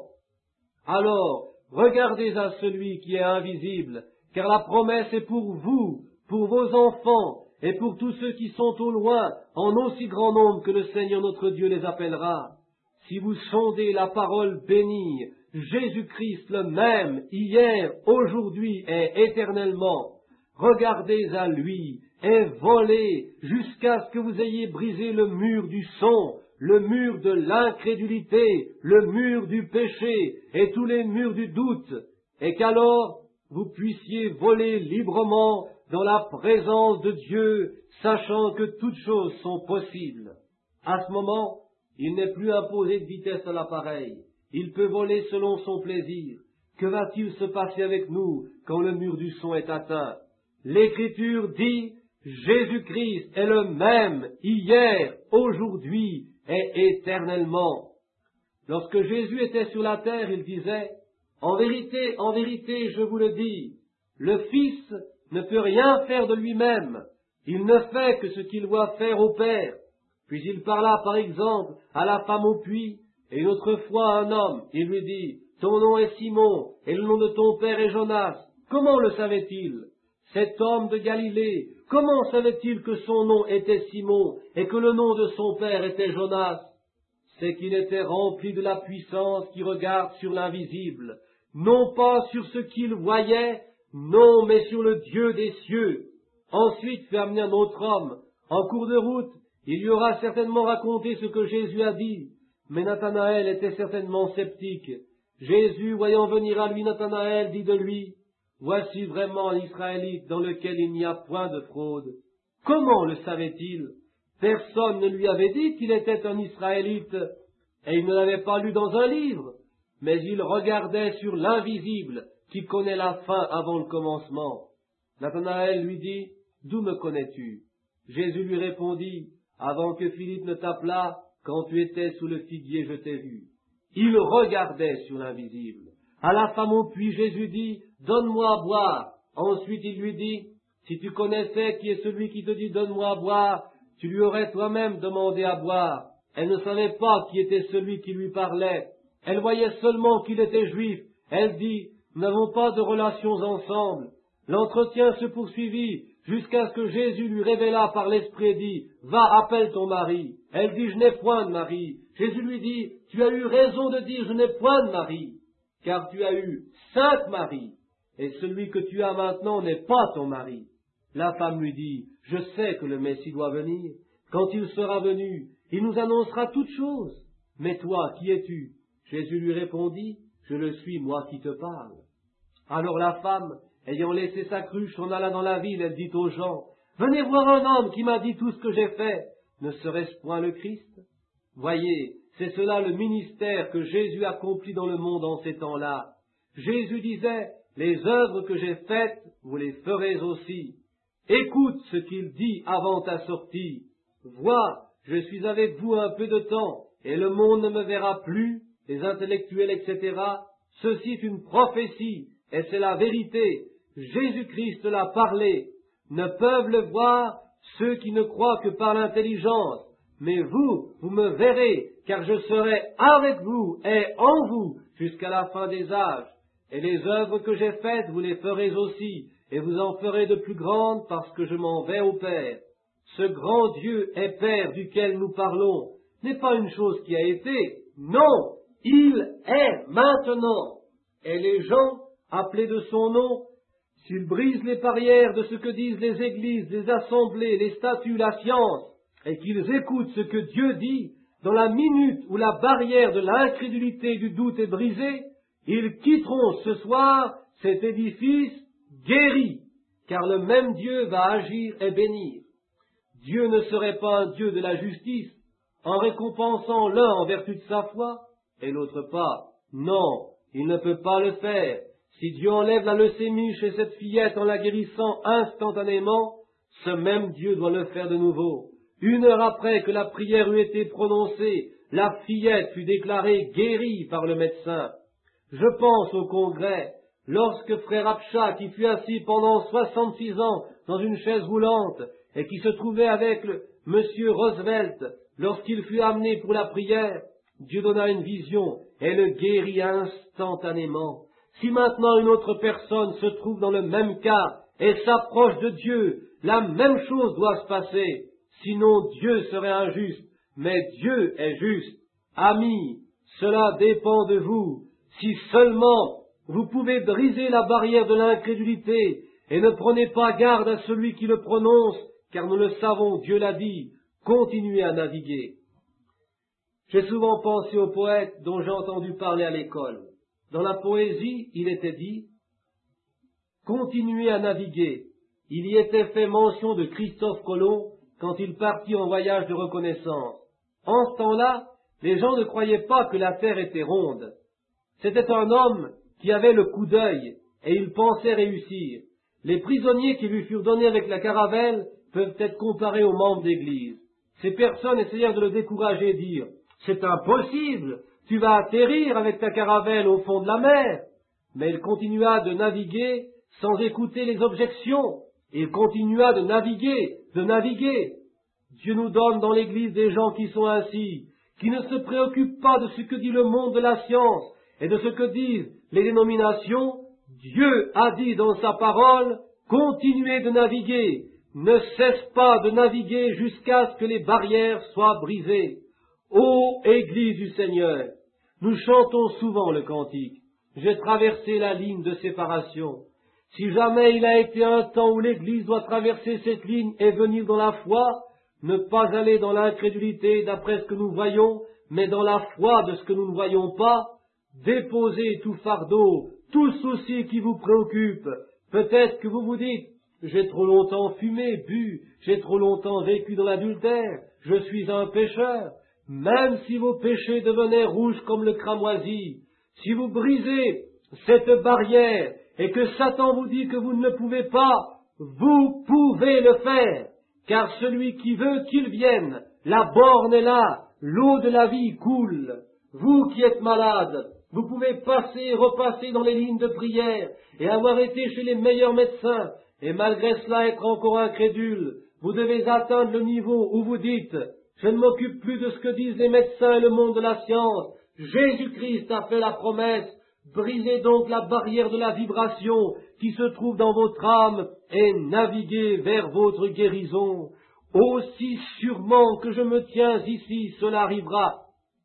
Alors, regardez à celui qui est invisible, car la promesse est pour vous, pour vos enfants, et pour tous ceux qui sont au loin, en aussi grand nombre que le Seigneur notre Dieu les appellera. Si vous sondez la parole bénie, Jésus-Christ le même, hier, aujourd'hui et éternellement, regardez à lui et volez jusqu'à ce que vous ayez brisé le mur du son, le mur de l'incrédulité, le mur du péché et tous les murs du doute, et qu'alors vous puissiez voler librement dans la présence de Dieu, sachant que toutes choses sont possibles. À ce moment, il n'est plus imposé de vitesse à l'appareil. Il peut voler selon son plaisir. Que va-t-il se passer avec nous quand le mur du son est atteint? L'Écriture dit, Jésus-Christ est le même hier, aujourd'hui et éternellement. Lorsque Jésus était sur la terre, il disait, en vérité, en vérité, je vous le dis, le Fils ne peut rien faire de lui-même. Il ne fait que ce qu'il voit faire au Père. Puis il parla, par exemple, à la femme au puits, et une autre fois à un homme. Il lui dit, ton nom est Simon, et le nom de ton père est Jonas. Comment le savait-il? Cet homme de Galilée, comment savait-il que son nom était Simon, et que le nom de son père était Jonas? C'est qu'il était rempli de la puissance qui regarde sur l'invisible, non pas sur ce qu'il voyait, non, mais sur le Dieu des cieux. Ensuite fut amené un autre homme. En cours de route, il lui aura certainement raconté ce que Jésus a dit. Mais Nathanaël était certainement sceptique. Jésus, voyant venir à lui Nathanaël, dit de lui, « Voici vraiment l'Israélite dans lequel il n'y a point de fraude. » Comment le savait-il? Personne ne lui avait dit qu'il était un Israélite, et il ne l'avait pas lu dans un livre, mais il regardait sur l'invisible, qui connaît la fin avant le commencement. Nathanaël lui dit, « D'où me connais-tu » Jésus lui répondit, « Avant que Philippe ne t'appelât, quand tu étais sous le figuier, je t'ai vu. » Il regardait sur l'invisible. À la femme au puits, Jésus dit, « Donne-moi à boire. » Ensuite il lui dit, « Si tu connaissais qui est celui qui te dit, donne-moi à boire, tu lui aurais toi-même demandé à boire. » Elle ne savait pas qui était celui qui lui parlait. Elle voyait seulement qu'il était juif. Elle dit, « Nous n'avons pas de relations ensemble. » L'entretien se poursuivit jusqu'à ce que Jésus lui révéla par l'Esprit et dit, « Va, appelle ton mari. » Elle dit, « Je n'ai point de mari. » Jésus lui dit, « Tu as eu raison de dire, je n'ai point de mari, car tu as eu cinq maris, et celui que tu as maintenant n'est pas ton mari. » La femme lui dit, « Je sais que le Messie doit venir. Quand il sera venu, il nous annoncera toutes choses. Mais toi, qui es-tu » Jésus lui répondit, « Je le suis, moi qui te parle. » Alors la femme, ayant laissé sa cruche, s'en alla dans la ville. Elle dit aux gens, « Venez voir un homme qui m'a dit tout ce que j'ai fait. Ne serait-ce point le Christ ?» Voyez, c'est cela le ministère que Jésus accomplit dans le monde en ces temps-là. Jésus disait, « Les œuvres que j'ai faites, vous les ferez aussi. » Écoute ce qu'il dit avant ta sortie. « Vois, je suis avec vous un peu de temps, et le monde ne me verra plus, les intellectuels, et cetera. Ceci est une prophétie, et c'est la vérité. Jésus-Christ l'a parlé. Ne peuvent le voir ceux qui ne croient que par l'intelligence. Mais vous, vous me verrez, car je serai avec vous et en vous jusqu'à la fin des âges. Et les œuvres que j'ai faites, vous les ferez aussi, et vous en ferez de plus grandes parce que je m'en vais au Père. Ce grand Dieu et Père duquel nous parlons n'est pas une chose qui a été, non, il est maintenant. Et les gens, appelés de son nom, s'ils brisent les barrières de ce que disent les églises, les assemblées, les statuts, la science, et qu'ils écoutent ce que Dieu dit, dans la minute où la barrière de l'incrédulité et du doute est brisée, ils quitteront ce soir cet édifice guéri, car le même Dieu va agir et bénir. Dieu ne serait pas un Dieu de la justice, en récompensant l'un en vertu de sa foi, et l'autre pas. Non, il ne peut pas le faire. Si Dieu enlève la leucémie chez cette fillette en la guérissant instantanément, ce même Dieu doit le faire de nouveau. Une heure après que la prière eut été prononcée, la fillette fut déclarée guérie par le médecin. Je pense au congrès, lorsque frère Apcha, qui fut assis pendant soixante-six ans dans une chaise roulante, et qui se trouvait avec le monsieur Roosevelt, lorsqu'il fut amené pour la prière, Dieu donna une vision et le guérit instantanément. Si maintenant une autre personne se trouve dans le même cas et s'approche de Dieu, la même chose doit se passer. Sinon Dieu serait injuste, mais Dieu est juste. Amis, cela dépend de vous. Si seulement vous pouvez briser la barrière de l'incrédulité et ne prenez pas garde à celui qui le prononce, car nous le savons, Dieu l'a dit, continuez à naviguer. J'ai souvent pensé aux poètes dont j'ai entendu parler à l'école. Dans la poésie, il était dit « Continuez à naviguer ». Il y était fait mention de Christophe Colomb quand il partit en voyage de reconnaissance. En ce temps-là, les gens ne croyaient pas que la terre était ronde. C'était un homme qui avait le coup d'œil et il pensait réussir. Les prisonniers qui lui furent donnés avec la caravelle peuvent être comparés aux membres d'Église. Ces personnes essayèrent de le décourager et dire « C'est impossible, tu vas atterrir avec ta caravelle au fond de la mer ». Mais il continua de naviguer sans écouter les objections. Il continua de naviguer, de naviguer. Dieu nous donne dans l'Église des gens qui sont ainsi, qui ne se préoccupent pas de ce que dit le monde de la science et de ce que disent les dénominations. Dieu a dit dans sa parole, continuez de naviguer, ne cesse pas de naviguer jusqu'à ce que les barrières soient brisées. Ô Église du Seigneur, nous chantons souvent le cantique. J'ai traversé la ligne de séparation. Si jamais il a été un temps où l'Église doit traverser cette ligne et venir dans la foi, ne pas aller dans l'incrédulité d'après ce que nous voyons, mais dans la foi de ce que nous ne voyons pas, déposez tout fardeau, tout souci qui vous préoccupe. Peut-être que vous vous dites, j'ai trop longtemps fumé, bu, j'ai trop longtemps vécu dans l'adultère, je suis un pécheur. Même si vos péchés devenaient rouges comme le cramoisi, si vous brisez cette barrière et que Satan vous dit que vous ne le pouvez pas, vous pouvez le faire, car celui qui veut qu'il vienne, la borne est là, l'eau de la vie coule. Vous qui êtes malade, vous pouvez passer et repasser dans les lignes de prière et avoir été chez les meilleurs médecins, et malgré cela être encore incrédule. Vous devez atteindre le niveau où vous dites « Je ne m'occupe plus de ce que disent les médecins et le monde de la science. Jésus-Christ a fait la promesse. Brisez donc la barrière de la vibration qui se trouve dans votre âme et naviguez vers votre guérison. Aussi sûrement que je me tiens ici, cela arrivera.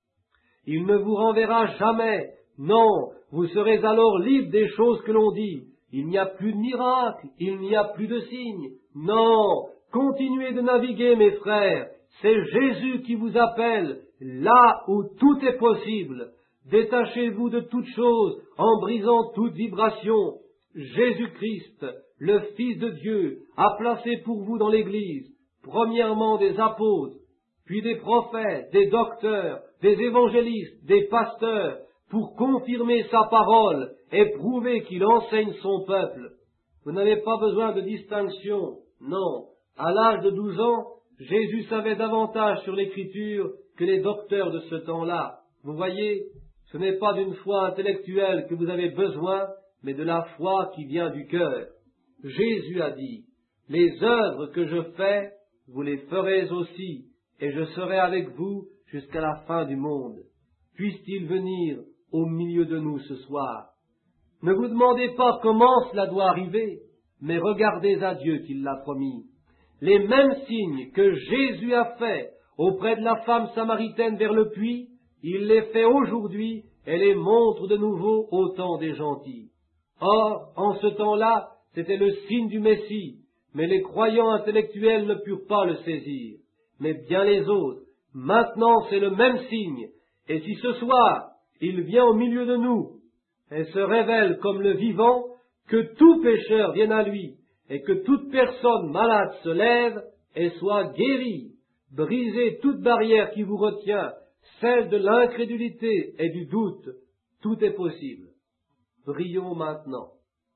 Il ne vous renverra jamais. Non, vous serez alors libre des choses que l'on dit. Il n'y a plus de miracle, il n'y a plus de signes. Non, continuez de naviguer, mes frères. C'est Jésus qui vous appelle, là où tout est possible. Détachez-vous de toute chose en brisant toute vibration. Jésus-Christ, le Fils de Dieu, a placé pour vous dans l'Église, premièrement des apôtres, puis des prophètes, des docteurs, des évangélistes, des pasteurs, pour confirmer sa parole et prouver qu'il enseigne son peuple. Vous n'avez pas besoin de distinction, non. À l'âge de douze ans, Jésus savait davantage sur l'Écriture que les docteurs de ce temps-là. Vous voyez, ce n'est pas d'une foi intellectuelle que vous avez besoin, mais de la foi qui vient du cœur. Jésus a dit, « Les œuvres que je fais, vous les ferez aussi, et je serai avec vous jusqu'à la fin du monde. » Puisse-t-il venir au milieu de nous ce soir. Ne vous demandez pas comment cela doit arriver, mais regardez à Dieu qui l'a promis. Les mêmes signes que Jésus a faits auprès de la femme samaritaine vers le puits, il les fait aujourd'hui et les montre de nouveau au temps des gentils. Or, en ce temps-là, c'était le signe du Messie, mais les croyants intellectuels ne purent pas le saisir, mais bien les autres. Maintenant, c'est le même signe, et si ce soir, il vient au milieu de nous, et se révèle comme le vivant, que tout pécheur vienne à lui, et que toute personne malade se lève et soit guérie. Brisez toute barrière qui vous retient, celle de l'incrédulité et du doute. Tout est possible. Prions maintenant.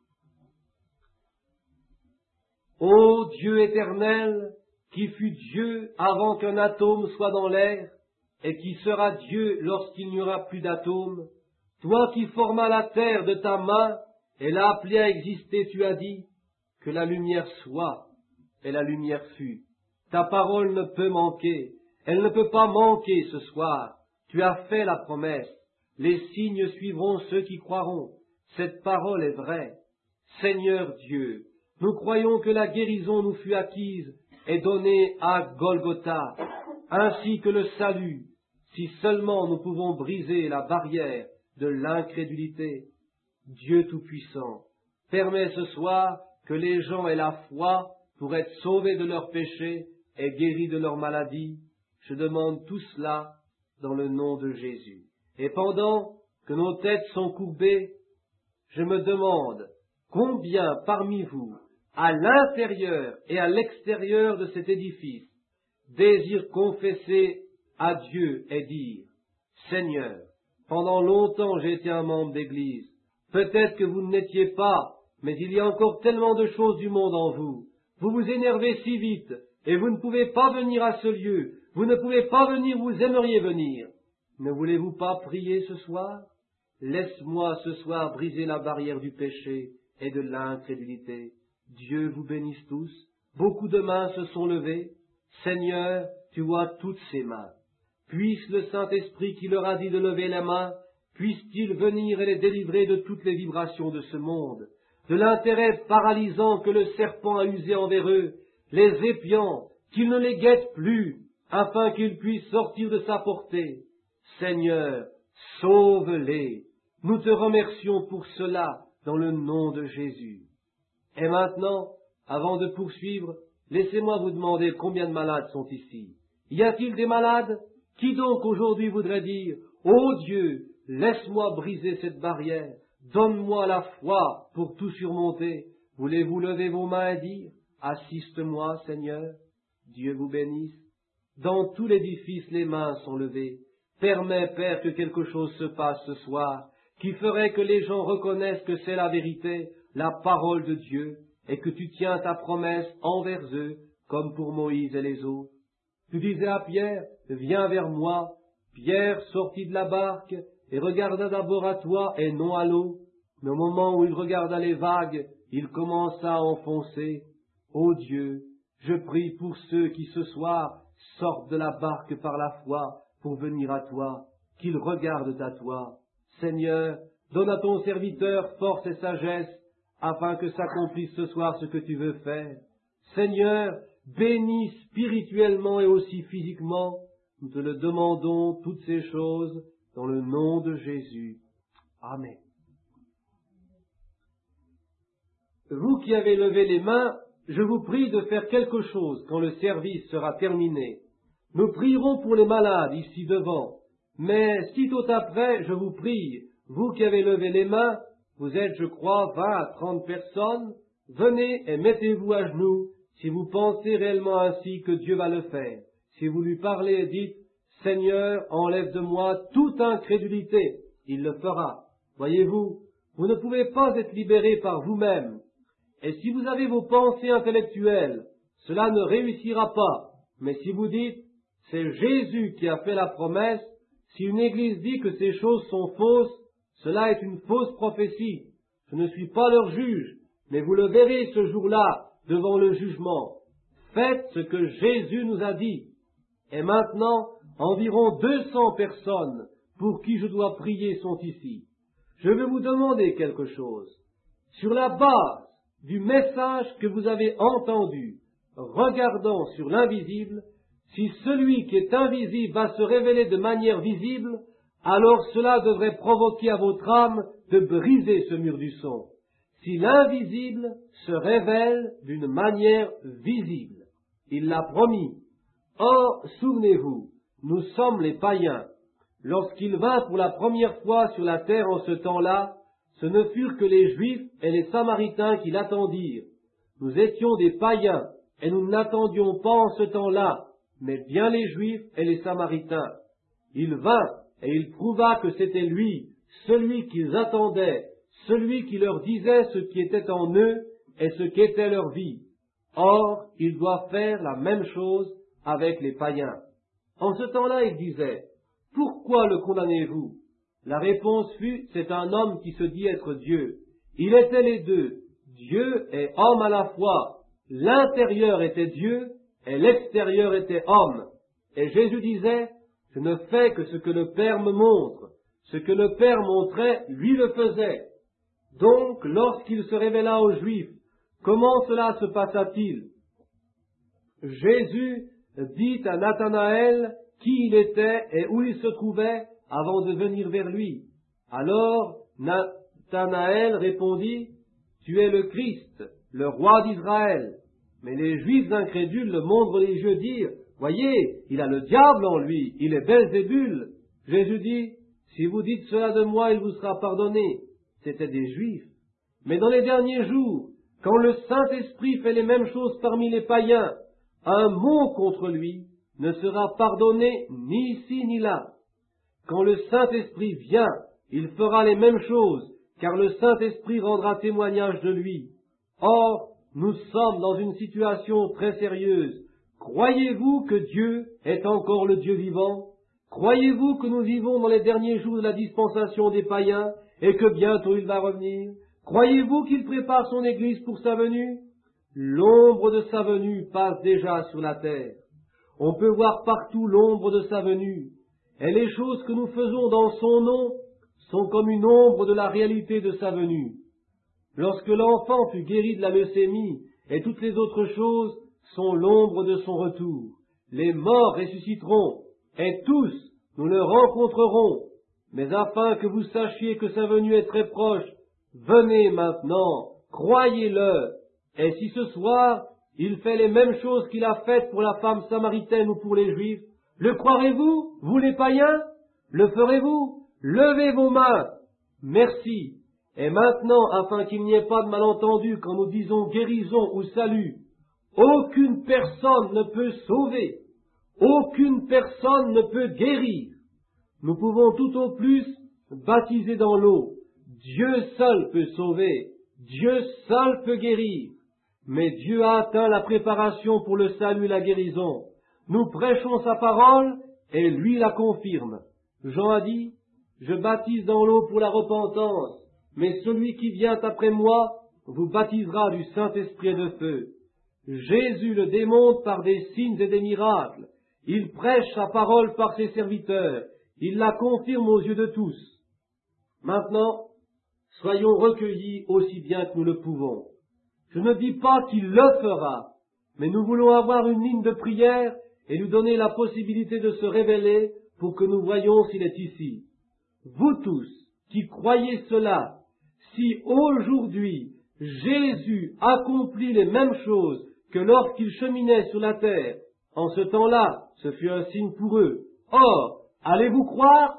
Ô Dieu éternel, qui fut Dieu avant qu'un atome soit dans l'air, et qui sera Dieu lorsqu'il n'y aura plus d'atomes, toi qui formas la terre de ta main et l'as appelée à exister, tu as dit que la lumière soit, et la lumière fut. Ta parole ne peut manquer, elle ne peut pas manquer ce soir. Tu as fait la promesse, les signes suivront ceux qui croiront. Cette parole est vraie. Seigneur Dieu, nous croyons que la guérison nous fut acquise et donnée à Golgotha, ainsi que le salut, si seulement nous pouvons briser la barrière de l'incrédulité. Dieu Tout-Puissant, permets ce soir que les gens aient la foi pour être sauvés de leurs péchés et guéris de leurs maladies. Je demande tout cela dans le nom de Jésus. Et pendant que nos têtes sont courbées, je me demande combien parmi vous, à l'intérieur et à l'extérieur de cet édifice, désirent confesser à Dieu et dire « Seigneur, pendant longtemps j'ai été un membre d'Église, peut-être que vous n'étiez pas, mais il y a encore tellement de choses du monde en vous. Vous vous énervez si vite, et vous ne pouvez pas venir à ce lieu, vous ne pouvez pas venir où vous aimeriez venir. Ne voulez-vous pas prier ce soir? Laisse-moi ce soir briser la barrière du péché et de l'incrédulité. Dieu vous bénisse tous. Beaucoup de mains se sont levées. Seigneur, tu vois toutes ces mains. Puisse le Saint-Esprit qui leur a dit de lever les mains, puisse-t-il venir et les délivrer de toutes les vibrations de ce monde, de l'intérêt paralysant que le serpent a usé envers eux, les épiant, qu'il ne les guette plus, afin qu'ils puissent sortir de sa portée. Seigneur, sauve-les. Nous te remercions pour cela dans le nom de Jésus. Et maintenant, avant de poursuivre, laissez-moi vous demander combien de malades sont ici. Y a-t-il des malades? Qui donc aujourd'hui voudrait dire « Ô Dieu, laisse-moi briser cette barrière, donne-moi la foi pour tout surmonter ». Voulez-vous lever vos mains et dire « Assiste-moi, Seigneur ». Dieu vous bénisse. Dans tout l'édifice, les mains sont levées. Permets, Père, que quelque chose se passe ce soir, qui ferait que les gens reconnaissent que c'est la vérité, la parole de Dieu, et que tu tiens ta promesse envers eux, comme pour Moïse et les autres. Tu disais à Pierre, viens vers moi. Pierre sortit de la barque et regarda d'abord à toi et non à l'eau. Mais au moment où il regarda les vagues, il commença à enfoncer. Ô Dieu, je prie pour ceux qui ce soir sortent de la barque par la foi pour venir à toi, qu'ils regardent à toi. Seigneur, donne à ton serviteur force et sagesse, afin que s'accomplisse ce soir ce que tu veux faire. Seigneur, bénis spirituellement et aussi physiquement, nous te le demandons toutes ces choses dans le nom de Jésus. Amen. Vous qui avez levé les mains, je vous prie de faire quelque chose quand le service sera terminé. Nous prierons pour les malades ici devant, mais sitôt après, je vous prie, vous qui avez levé les mains, vous êtes, je crois, vingt à trente personnes, venez et mettez-vous à genoux si vous pensez réellement ainsi que Dieu va le faire. Si vous lui parlez, dites, Seigneur, enlève de moi toute incrédulité. Il le fera. Voyez-vous, vous ne pouvez pas être libéré par vous-même. Et si vous avez vos pensées intellectuelles, cela ne réussira pas. Mais si vous dites, c'est Jésus qui a fait la promesse, si une église dit que ces choses sont fausses, cela est une fausse prophétie. Je ne suis pas leur juge, mais vous le verrez ce jour-là devant le jugement. Faites ce que Jésus nous a dit. Et maintenant, environ deux cents personnes pour qui je dois prier sont ici. Je vais vous demander quelque chose. Sur la base du message que vous avez entendu, regardant sur l'invisible, si celui qui est invisible va se révéler de manière visible, alors cela devrait provoquer à votre âme de briser ce mur du son. Si l'invisible se révèle d'une manière visible, il l'a promis. Or, souvenez-vous, nous sommes les païens. Lorsqu'il vint pour la première fois sur la terre en ce temps-là, ce ne furent que les Juifs et les Samaritains qui l'attendirent. Nous étions des païens, et nous n'attendions pas en ce temps-là, mais bien les Juifs et les Samaritains. Il vint, et il prouva que c'était lui, celui qu'ils attendaient, celui qui leur disait ce qui était en eux et ce qu'était leur vie. Or, il doit faire la même chose avec les païens. En ce temps-là, il disait, « Pourquoi le condamnez-vous » La réponse fut, « C'est un homme qui se dit être Dieu. » Il était les deux, Dieu et homme à la fois. L'intérieur était Dieu et l'extérieur était homme. Et Jésus disait, « Je ne fais que ce que le Père me montre. Ce que le Père montrait, lui le faisait. » Donc, lorsqu'il se révéla aux Juifs, comment cela se passa-t-il? Jésus dit à Nathanaël qui il était et où il se trouvait avant de venir vers lui. Alors Nathanaël répondit, « Tu es le Christ, le roi d'Israël. » Mais les Juifs incrédules, le monde religieux, dirent, « Voyez, il a le diable en lui, il est Belzébul. » Jésus dit, « Si vous dites cela de moi, il vous sera pardonné. » C'étaient des Juifs. Mais dans les derniers jours, quand le Saint-Esprit fait les mêmes choses parmi les païens, un mot contre lui ne sera pardonné ni ici ni là. Quand le Saint-Esprit vient, il fera les mêmes choses, car le Saint-Esprit rendra témoignage de lui. Or, nous sommes dans une situation très sérieuse. Croyez-vous que Dieu est encore le Dieu vivant? Croyez-vous que nous vivons dans les derniers jours de la dispensation des païens et que bientôt il va revenir? Croyez-vous qu'il prépare son Église pour sa venue? L'ombre de sa venue passe déjà sur la terre. On peut voir partout l'ombre de sa venue. Et les choses que nous faisons dans son nom sont comme une ombre de la réalité de sa venue. Lorsque l'enfant fut guéri de la leucémie, et toutes les autres choses sont l'ombre de son retour. Les morts ressusciteront, et tous nous le rencontrerons. Mais afin que vous sachiez que sa venue est très proche, venez maintenant, croyez-le. Et si ce soir, il fait les mêmes choses qu'il a faites pour la femme samaritaine ou pour les Juifs, le croirez-vous, vous les païens? Le ferez-vous? Levez vos mains. Merci. Et maintenant, afin qu'il n'y ait pas de malentendu quand nous disons guérison ou salut, aucune personne ne peut sauver, aucune personne ne peut guérir. Nous pouvons tout au plus baptiser dans l'eau. Dieu seul peut sauver, Dieu seul peut guérir. Mais Dieu a atteint la préparation pour le salut et la guérison. Nous prêchons sa parole et lui la confirme. Jean a dit, « Je baptise dans l'eau pour la repentance, mais celui qui vient après moi vous baptisera du Saint-Esprit et de feu. » Jésus le démontre par des signes et des miracles. Il prêche sa parole par ses serviteurs. Il la confirme aux yeux de tous. Maintenant, soyons recueillis aussi bien que nous le pouvons. Je ne dis pas qu'il le fera, mais nous voulons avoir une ligne de prière et lui donner la possibilité de se révéler pour que nous voyions s'il est ici. Vous tous qui croyez cela, si aujourd'hui Jésus accomplit les mêmes choses que lorsqu'il cheminait sur la terre, en ce temps-là, ce fut un signe pour eux. Or, allez-vous croire?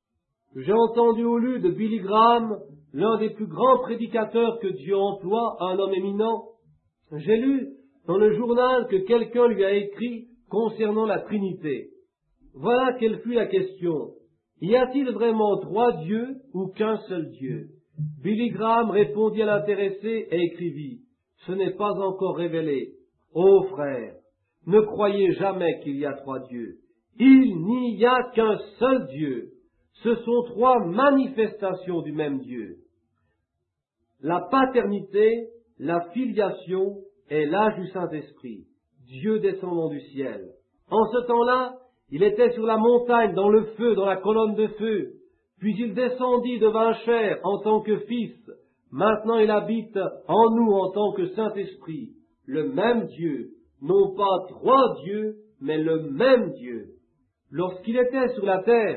J'ai entendu au lieu de Billy Graham, l'un des plus grands prédicateurs que Dieu emploie, un homme éminent. J'ai lu dans le journal que quelqu'un lui a écrit concernant la Trinité. Voilà quelle fut la question. Y a-t-il vraiment trois dieux ou qu'un seul Dieu? Billy Graham répondit à l'intéressé et écrivit, « Ce n'est pas encore révélé. Ô frère, ne croyez jamais qu'il y a trois dieux. Il n'y a qu'un seul Dieu. Ce sont trois manifestations du même Dieu. La paternité, la filiation et l'âge du Saint-Esprit, Dieu descendant du ciel. En ce temps-là, il était sur la montagne, dans le feu, dans la colonne de feu. Puis il descendit, devint chair en tant que Fils. Maintenant il habite en nous en tant que Saint-Esprit. Le même Dieu, non pas trois dieux, mais le même Dieu. Lorsqu'il était sur la terre,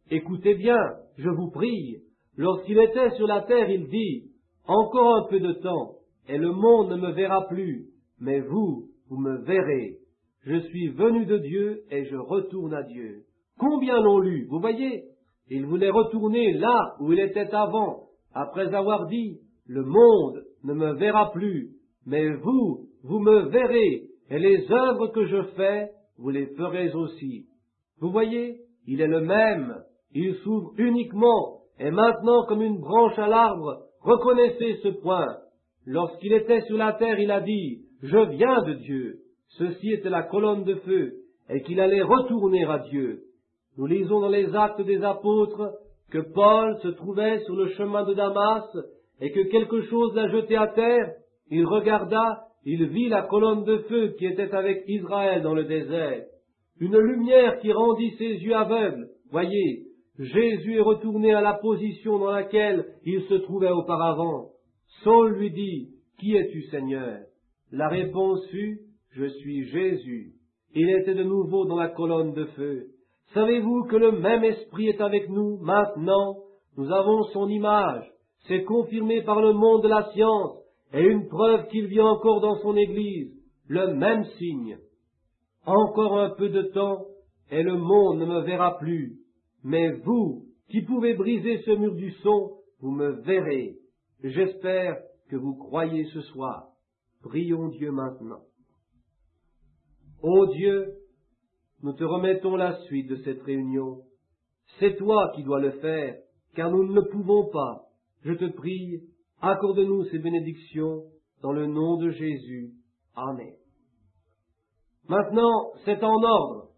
Écoutez bien, je vous prie. Lorsqu'il était sur la terre, il dit, « Encore un peu de temps, et le monde ne me verra plus, mais vous, vous me verrez. Je suis venu de Dieu et je retourne à Dieu. » Combien l'ont lu, vous voyez? Il voulait retourner là où il était avant, après avoir dit, « Le monde ne me verra plus, mais vous, vous me verrez, et les œuvres que je fais, vous les ferez aussi. » Vous voyez, il est le même, il s'ouvre uniquement, et maintenant comme une branche à l'arbre, reconnaissez ce point. Lorsqu'il était sur la terre, il a dit, « Je viens de Dieu ». Ceci était la colonne de feu, et qu'il allait retourner à Dieu. Nous lisons dans les Actes des Apôtres que Paul se trouvait sur le chemin de Damas, et que quelque chose l'a jeté à terre. Il regarda, il vit la colonne de feu qui était avec Israël dans le désert. Une lumière qui rendit ses yeux aveugles. Voyez, Jésus est retourné à la position dans laquelle il se trouvait auparavant. Saul lui dit, « Qui es-tu, Seigneur ?» La réponse fut, « Je suis Jésus. » Il était de nouveau dans la colonne de feu. Savez-vous que le même esprit est avec nous maintenant? Nous avons son image. C'est confirmé par le monde de la science et une preuve qu'il vit encore dans son Église. Le même signe. Encore un peu de temps et le monde ne me verra plus. Mais vous, qui pouvez briser ce mur du son, vous me verrez. J'espère que vous croyez ce soir. Prions Dieu maintenant. Ô Dieu, nous te remettons la suite de cette réunion. C'est toi qui dois le faire, car nous ne le pouvons pas. Je te prie, accorde-nous ces bénédictions dans le nom de Jésus. Amen. Maintenant, c'est en ordre.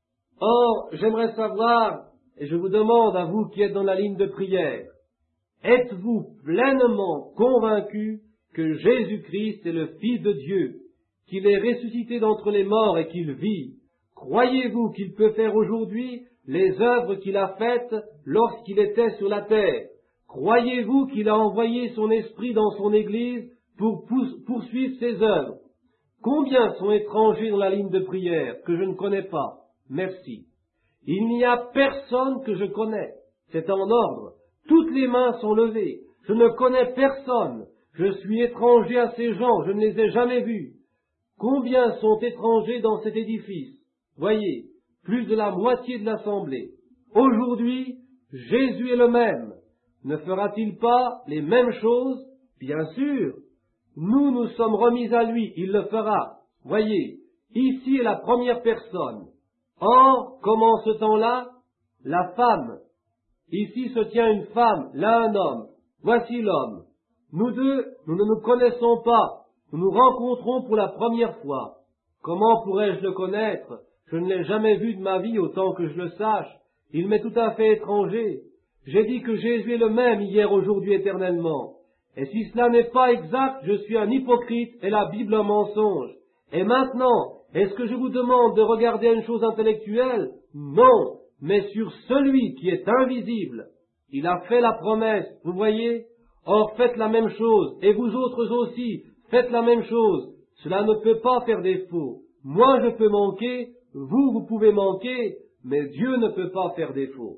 Or, j'aimerais savoir, et je vous demande à vous qui êtes dans la ligne de prière, êtes-vous pleinement convaincus que Jésus-Christ est le Fils de Dieu, qu'il est ressuscité d'entre les morts et qu'il vit? Croyez-vous qu'il peut faire aujourd'hui les œuvres qu'il a faites lorsqu'il était sur la terre? Croyez-vous qu'il a envoyé son esprit dans son Église pour poursuivre ses œuvres? Combien sont étrangers dans la ligne de prière que je ne connais pas? Merci. Il n'y a personne que je connais. C'est en ordre. Toutes les mains sont levées. Je ne connais personne. Je suis étranger à ces gens. Je ne les ai jamais vus. Combien sont étrangers dans cet édifice? Voyez, plus de la moitié de l'assemblée. Aujourd'hui, Jésus est le même. Ne fera-t-il pas les mêmes choses? Bien sûr. Nous nous sommes remis à lui, il le fera. Voyez, ici est la première personne. Or, comme en ce temps-là, la femme. Ici se tient une femme, là un homme. Voici l'homme. Nous deux, nous ne nous connaissons pas. Nous nous rencontrons pour la première fois. Comment pourrais-je le connaître? Je ne l'ai jamais vu de ma vie autant que je le sache. Il m'est tout à fait étranger. J'ai dit que Jésus est le même hier, aujourd'hui, éternellement. Et si cela n'est pas exact, je suis un hypocrite et la Bible un mensonge. Et maintenant, est-ce que je vous demande de regarder une chose intellectuelle? Non, mais sur celui qui est invisible. Il a fait la promesse, vous voyez? Or, faites la même chose, et vous autres aussi, faites la même chose. Cela ne peut pas faire défaut. Moi, je peux manquer, vous, vous pouvez manquer, mais Dieu ne peut pas faire défaut.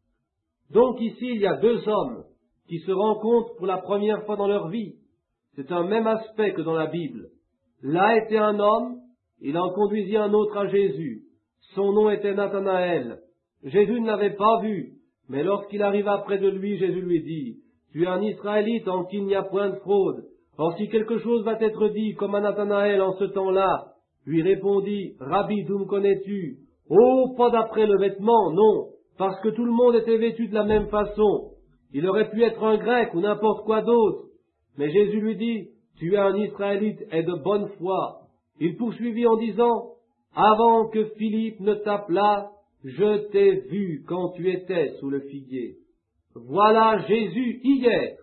Donc ici, il y a deux hommes qui se rencontrent pour la première fois dans leur vie. C'est un même aspect que dans la Bible. Là était un homme, il en conduisit un autre à Jésus. Son nom était Nathanaël. Jésus ne l'avait pas vu, mais lorsqu'il arriva près de lui, Jésus lui dit, « Tu es un Israélite en qui il n'y a point de fraude. Or si quelque chose va être dit comme à Nathanaël en ce temps-là, lui répondit, « Rabbi, d'où me connais-tu » Oh, pas d'après le vêtement, non, parce que tout le monde était vêtu de la même façon. Il aurait pu être un grec ou n'importe quoi d'autre. Mais Jésus lui dit, « Tu es un Israélite et de bonne foi. » Il poursuivit en disant, « Avant que Philippe ne t'appelât, je t'ai vu quand tu étais sous le figuier. » Voilà Jésus hier.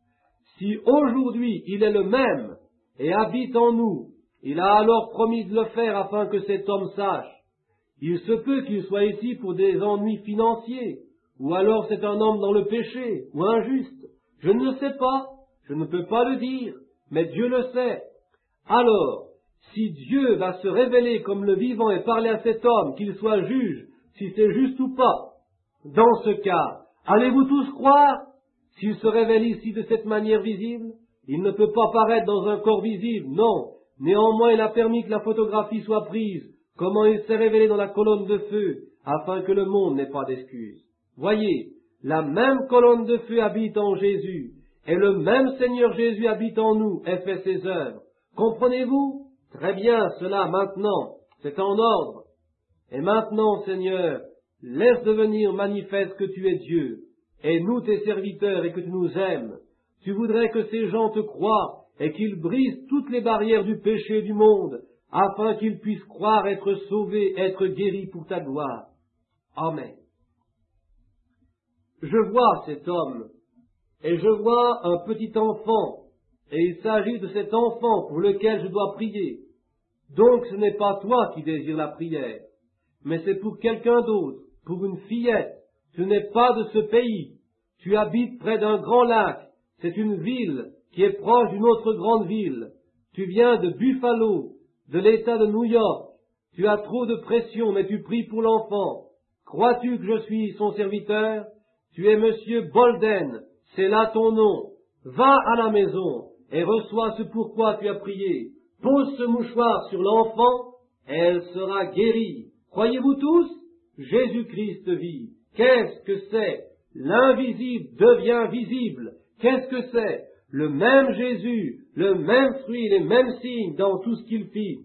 Si aujourd'hui il est le même et habite en nous, il a alors promis de le faire afin que cet homme sache. Il se peut qu'il soit ici pour des ennuis financiers, ou alors c'est un homme dans le péché, ou injuste. Je ne le sais pas, je ne peux pas le dire, mais Dieu le sait. Alors, si Dieu va se révéler comme le vivant et parler à cet homme, qu'il soit juge, si c'est juste ou pas, Dans ce cas, allez-vous tous croire? S'il se révèle ici de cette manière visible, il ne peut pas paraître dans un corps visible, non. Néanmoins, il a permis que la photographie soit prise, comment il s'est révélé dans la colonne de feu, afin que le monde n'ait pas d'excuse. Voyez, la même colonne de feu habite en Jésus, et le même Seigneur Jésus habite en nous et fait ses œuvres. Comprenez-vous? Très bien, cela maintenant, c'est en ordre. Et maintenant, Seigneur, laisse devenir manifeste que tu es Dieu, et nous tes serviteurs, et que tu nous aimes. Tu voudrais que ces gens te croient, et qu'ils brisent toutes les barrières du péché du monde, afin qu'ils puissent croire être sauvés, être guéris pour ta gloire. Amen. Je vois cet homme, et je vois un petit enfant, et il s'agit de cet enfant pour lequel je dois prier. Donc ce n'est pas toi qui désires la prière, mais c'est pour quelqu'un d'autre, pour une fillette. Tu n'es pas de ce pays, tu habites près d'un grand lac, c'est une ville qui est proche d'une autre grande ville. Tu viens de Buffalo, de l'État de New York. Tu as trop de pression, mais tu pries pour l'enfant. Crois-tu que je suis son serviteur? Tu es Monsieur Bolden, c'est là ton nom. Va à la maison et reçois ce pourquoi tu as prié. Pose ce mouchoir sur l'enfant et elle sera guérie. Croyez-vous tous? Jésus-Christ vit. Qu'est-ce que c'est? L'invisible devient visible. Qu'est-ce que c'est? Le même Jésus, le même fruit, les mêmes signes dans tout ce qu'il fit.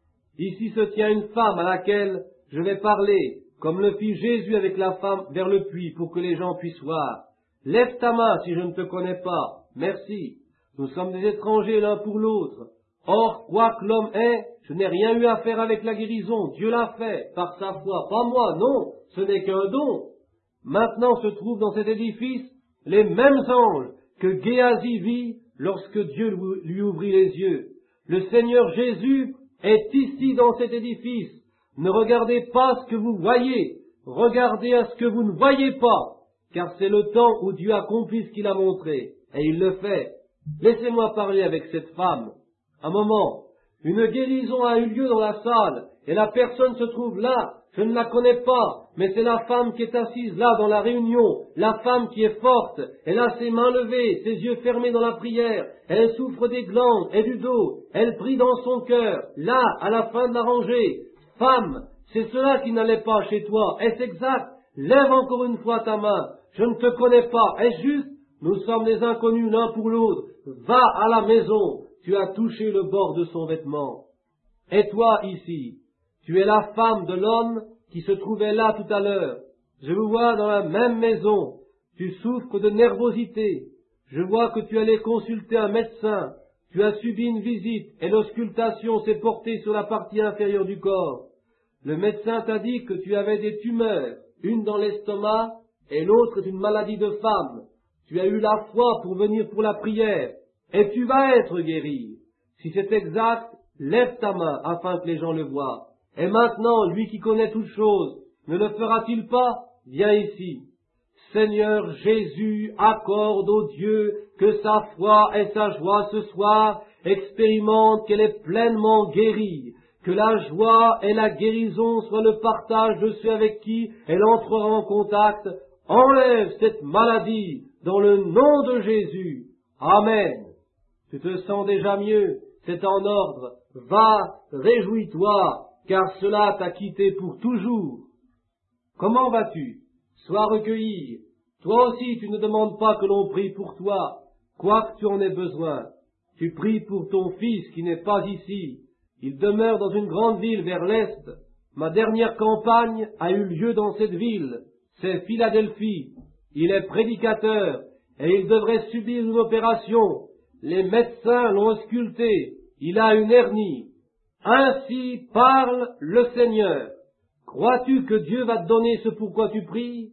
Ici se tient une femme à laquelle je vais parler, comme le fit Jésus avec la femme vers le puits, pour que les gens puissent voir. Lève ta main si je ne te connais pas. Merci. Nous sommes des étrangers l'un pour l'autre. Or, quoi que l'homme est, je n'ai rien eu à faire avec la guérison. Dieu l'a fait, par sa foi. Pas moi, non, ce n'est qu'un don. Maintenant se trouvent dans cet édifice les mêmes anges que Géasi vit lorsque Dieu lui ouvrit les yeux. Le Seigneur Jésus est ici dans cet édifice. Ne regardez pas ce que vous voyez, regardez à ce que vous ne voyez pas, car c'est le temps où Dieu accomplit ce qu'il a montré, et il le fait. Laissez-moi parler avec cette femme. Un moment, une guérison a eu lieu dans la salle, et la personne se trouve là. Je ne la connais pas, mais c'est la femme qui est assise là dans la réunion, la femme qui est forte. Elle a ses mains levées, ses yeux fermés dans la prière. Elle souffre des glandes et du dos. Elle prie dans son cœur, là, à la fin de la rangée. Femme, c'est cela qui n'allait pas chez toi. Est-ce exact? Lève encore une fois ta main. Je ne te connais pas. Est-ce juste? Nous sommes des inconnus l'un pour l'autre. Va à la maison. Tu as touché le bord de son vêtement. Et toi ici, tu es la femme de l'homme qui se trouvait là tout à l'heure. Je vous vois dans la même maison. Tu souffres de nervosité. Je vois que tu allais consulter un médecin. Tu as subi une visite et l'auscultation s'est portée sur la partie inférieure du corps. Le médecin t'a dit que tu avais des tumeurs, une dans l'estomac et l'autre est une maladie de femme. Tu as eu la foi pour venir pour la prière et tu vas être guéri. Si c'est exact, lève ta main afin que les gens le voient. Et maintenant, lui qui connaît toutes choses, ne le fera-t-il pas? Viens ici. Seigneur Jésus, accorde au Dieu que sa foi et sa joie ce soir expérimentent qu'elle est pleinement guérie, que la joie et la guérison soient le partage de ceux avec qui elle entrera en contact. Enlève cette maladie dans le nom de Jésus. Amen. Tu te sens déjà mieux, c'est en ordre. Va, réjouis-toi, car cela t'a quitté pour toujours. Comment vas-tu? Sois recueilli. Toi aussi, tu ne demandes pas que l'on prie pour toi, quoi que tu en aies besoin. Tu pries pour ton fils qui n'est pas ici. Il demeure dans une grande ville vers l'est. Ma dernière campagne a eu lieu dans cette ville. C'est Philadelphie. Il est prédicateur et il devrait subir une opération. Les médecins l'ont ausculté. Il a une hernie. Ainsi parle le Seigneur. Crois-tu que Dieu va te donner ce pourquoi tu pries?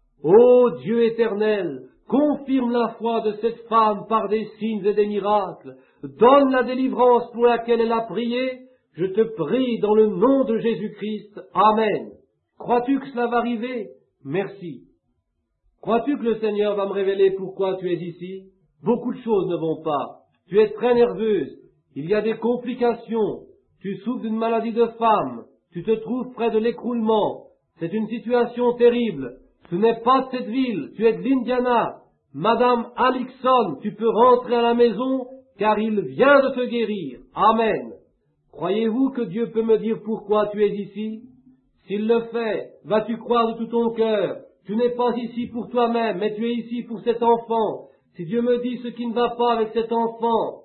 Ô Dieu éternel, confirme la foi de cette femme par des signes et des miracles. Donne la délivrance pour laquelle elle a prié. Je te prie dans le nom de Jésus-Christ. Amen. Crois-tu que cela va arriver? Merci. Crois-tu que le Seigneur va me révéler pourquoi tu es ici? Beaucoup de choses ne vont pas. Tu es très nerveuse. Il y a des complications. Tu souffres d'une maladie de femme. Tu te trouves près de l'écroulement. C'est une situation terrible. tu n'es pas de cette ville, tu es de l'Indiana. Madame Alixon, tu peux rentrer à la maison, car il vient de te guérir. Amen. Croyez-vous que Dieu peut me dire pourquoi tu es ici? S'il le fait, vas-tu croire de tout ton cœur? Tu n'es pas ici pour toi-même, mais tu es ici pour cet enfant. Si Dieu me dit ce qui ne va pas avec cet enfant,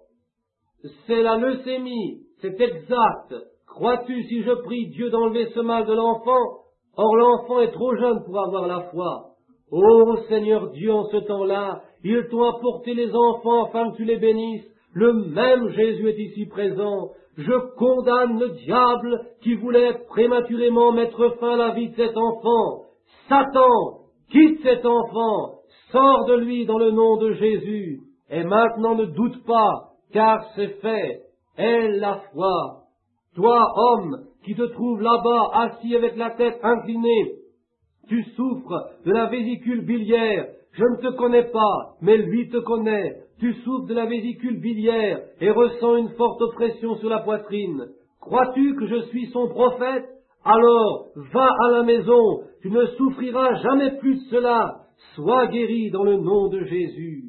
c'est la leucémie, c'est exact. Crois-tu, si je prie Dieu d'enlever ce mal de l'enfant? Or l'enfant est trop jeune pour avoir la foi. Ô Seigneur Dieu, en ce temps-là, ils t'ont apporté les enfants afin que tu les bénisses. Le même Jésus est ici présent. Je condamne le diable qui voulait prématurément mettre fin à la vie de cet enfant. Satan, quitte cet enfant, sors de lui dans le nom de Jésus. Et maintenant ne doute pas, car c'est fait. Aie la foi. Toi, homme, qui te trouves là-bas, assis avec la tête inclinée, tu souffres de la vésicule biliaire. Je ne te connais pas, mais lui te connaît. Tu souffres de la vésicule biliaire et ressens une forte oppression sur la poitrine. Crois-tu que je suis son prophète? Alors, va à la maison, tu ne souffriras jamais plus de cela. Sois guéri dans le nom de Jésus.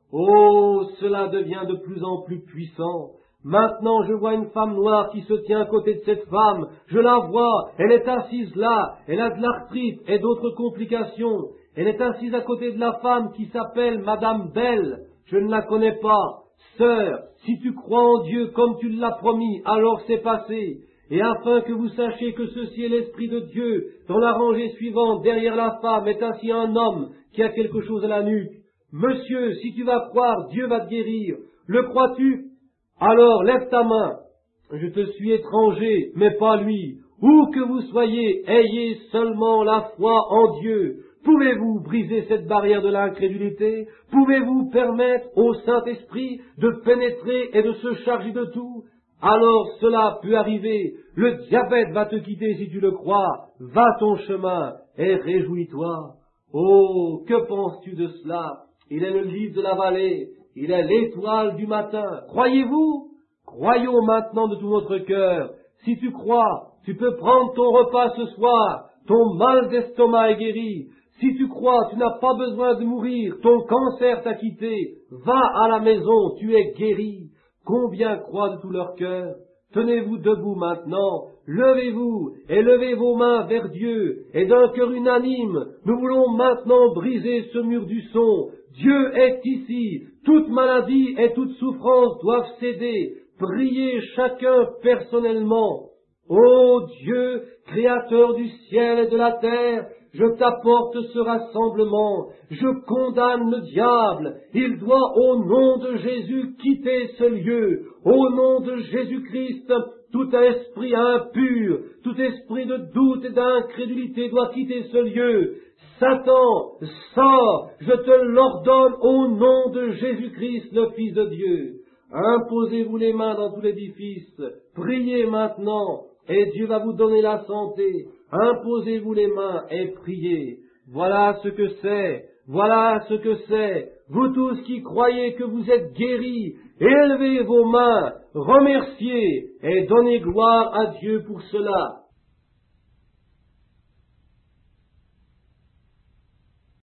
Oh, cela devient de plus en plus puissant. Maintenant, je vois une femme noire qui se tient à côté de cette femme. Je la vois, elle est assise là, elle a de l'arthrite et d'autres complications. Elle est assise à côté de la femme qui s'appelle Madame Bell. Je ne la connais pas. Sœur, si tu crois en Dieu comme tu l'as promis, alors c'est passé. Et afin que vous sachiez que ceci est l'Esprit de Dieu, dans la rangée suivante, derrière la femme, est assis un homme qui a quelque chose à la nuque. Monsieur, si tu vas croire, Dieu va te guérir. Le crois-tu? Alors lève ta main. Je te suis étranger, mais pas lui. Où que vous soyez, ayez seulement la foi en Dieu. Pouvez-vous briser cette barrière de l'incrédulité? Pouvez-vous permettre au Saint-Esprit de pénétrer et de se charger de tout? Alors cela peut arriver. Le diabète va te quitter si tu le crois. Va ton chemin et réjouis-toi. Oh, que penses-tu de cela? Il est le livre de la vallée. Il est l'étoile du matin. Croyez-vous? Croyons maintenant de tout notre cœur. Si tu crois, tu peux prendre ton repas ce soir. Ton mal d'estomac est guéri. Si tu crois, tu n'as pas besoin de mourir. Ton cancer t'a quitté. Va à la maison, tu es guéri. Combien croient de tout leur cœur? Tenez-vous debout maintenant, levez-vous et levez vos mains vers Dieu, et d'un cœur unanime, nous voulons maintenant briser ce mur du son. Dieu est ici, toute maladie et toute souffrance doivent céder. Priez chacun personnellement. Ô Dieu, Créateur du ciel et de la terre, je t'apporte ce rassemblement, je condamne le diable, il doit au nom de Jésus quitter ce lieu, au nom de Jésus-Christ, tout esprit impur, tout esprit de doute et d'incrédulité doit quitter ce lieu. Satan, sors, je te l'ordonne au nom de Jésus-Christ, le Fils de Dieu. Imposez-vous les mains dans tout l'édifice, priez maintenant, et Dieu va vous donner la santé. Imposez-vous les mains et priez. Voilà ce que c'est, voilà ce que c'est. Vous tous qui croyez que vous êtes guéris, élevez vos mains, remerciez et donnez gloire à Dieu pour cela.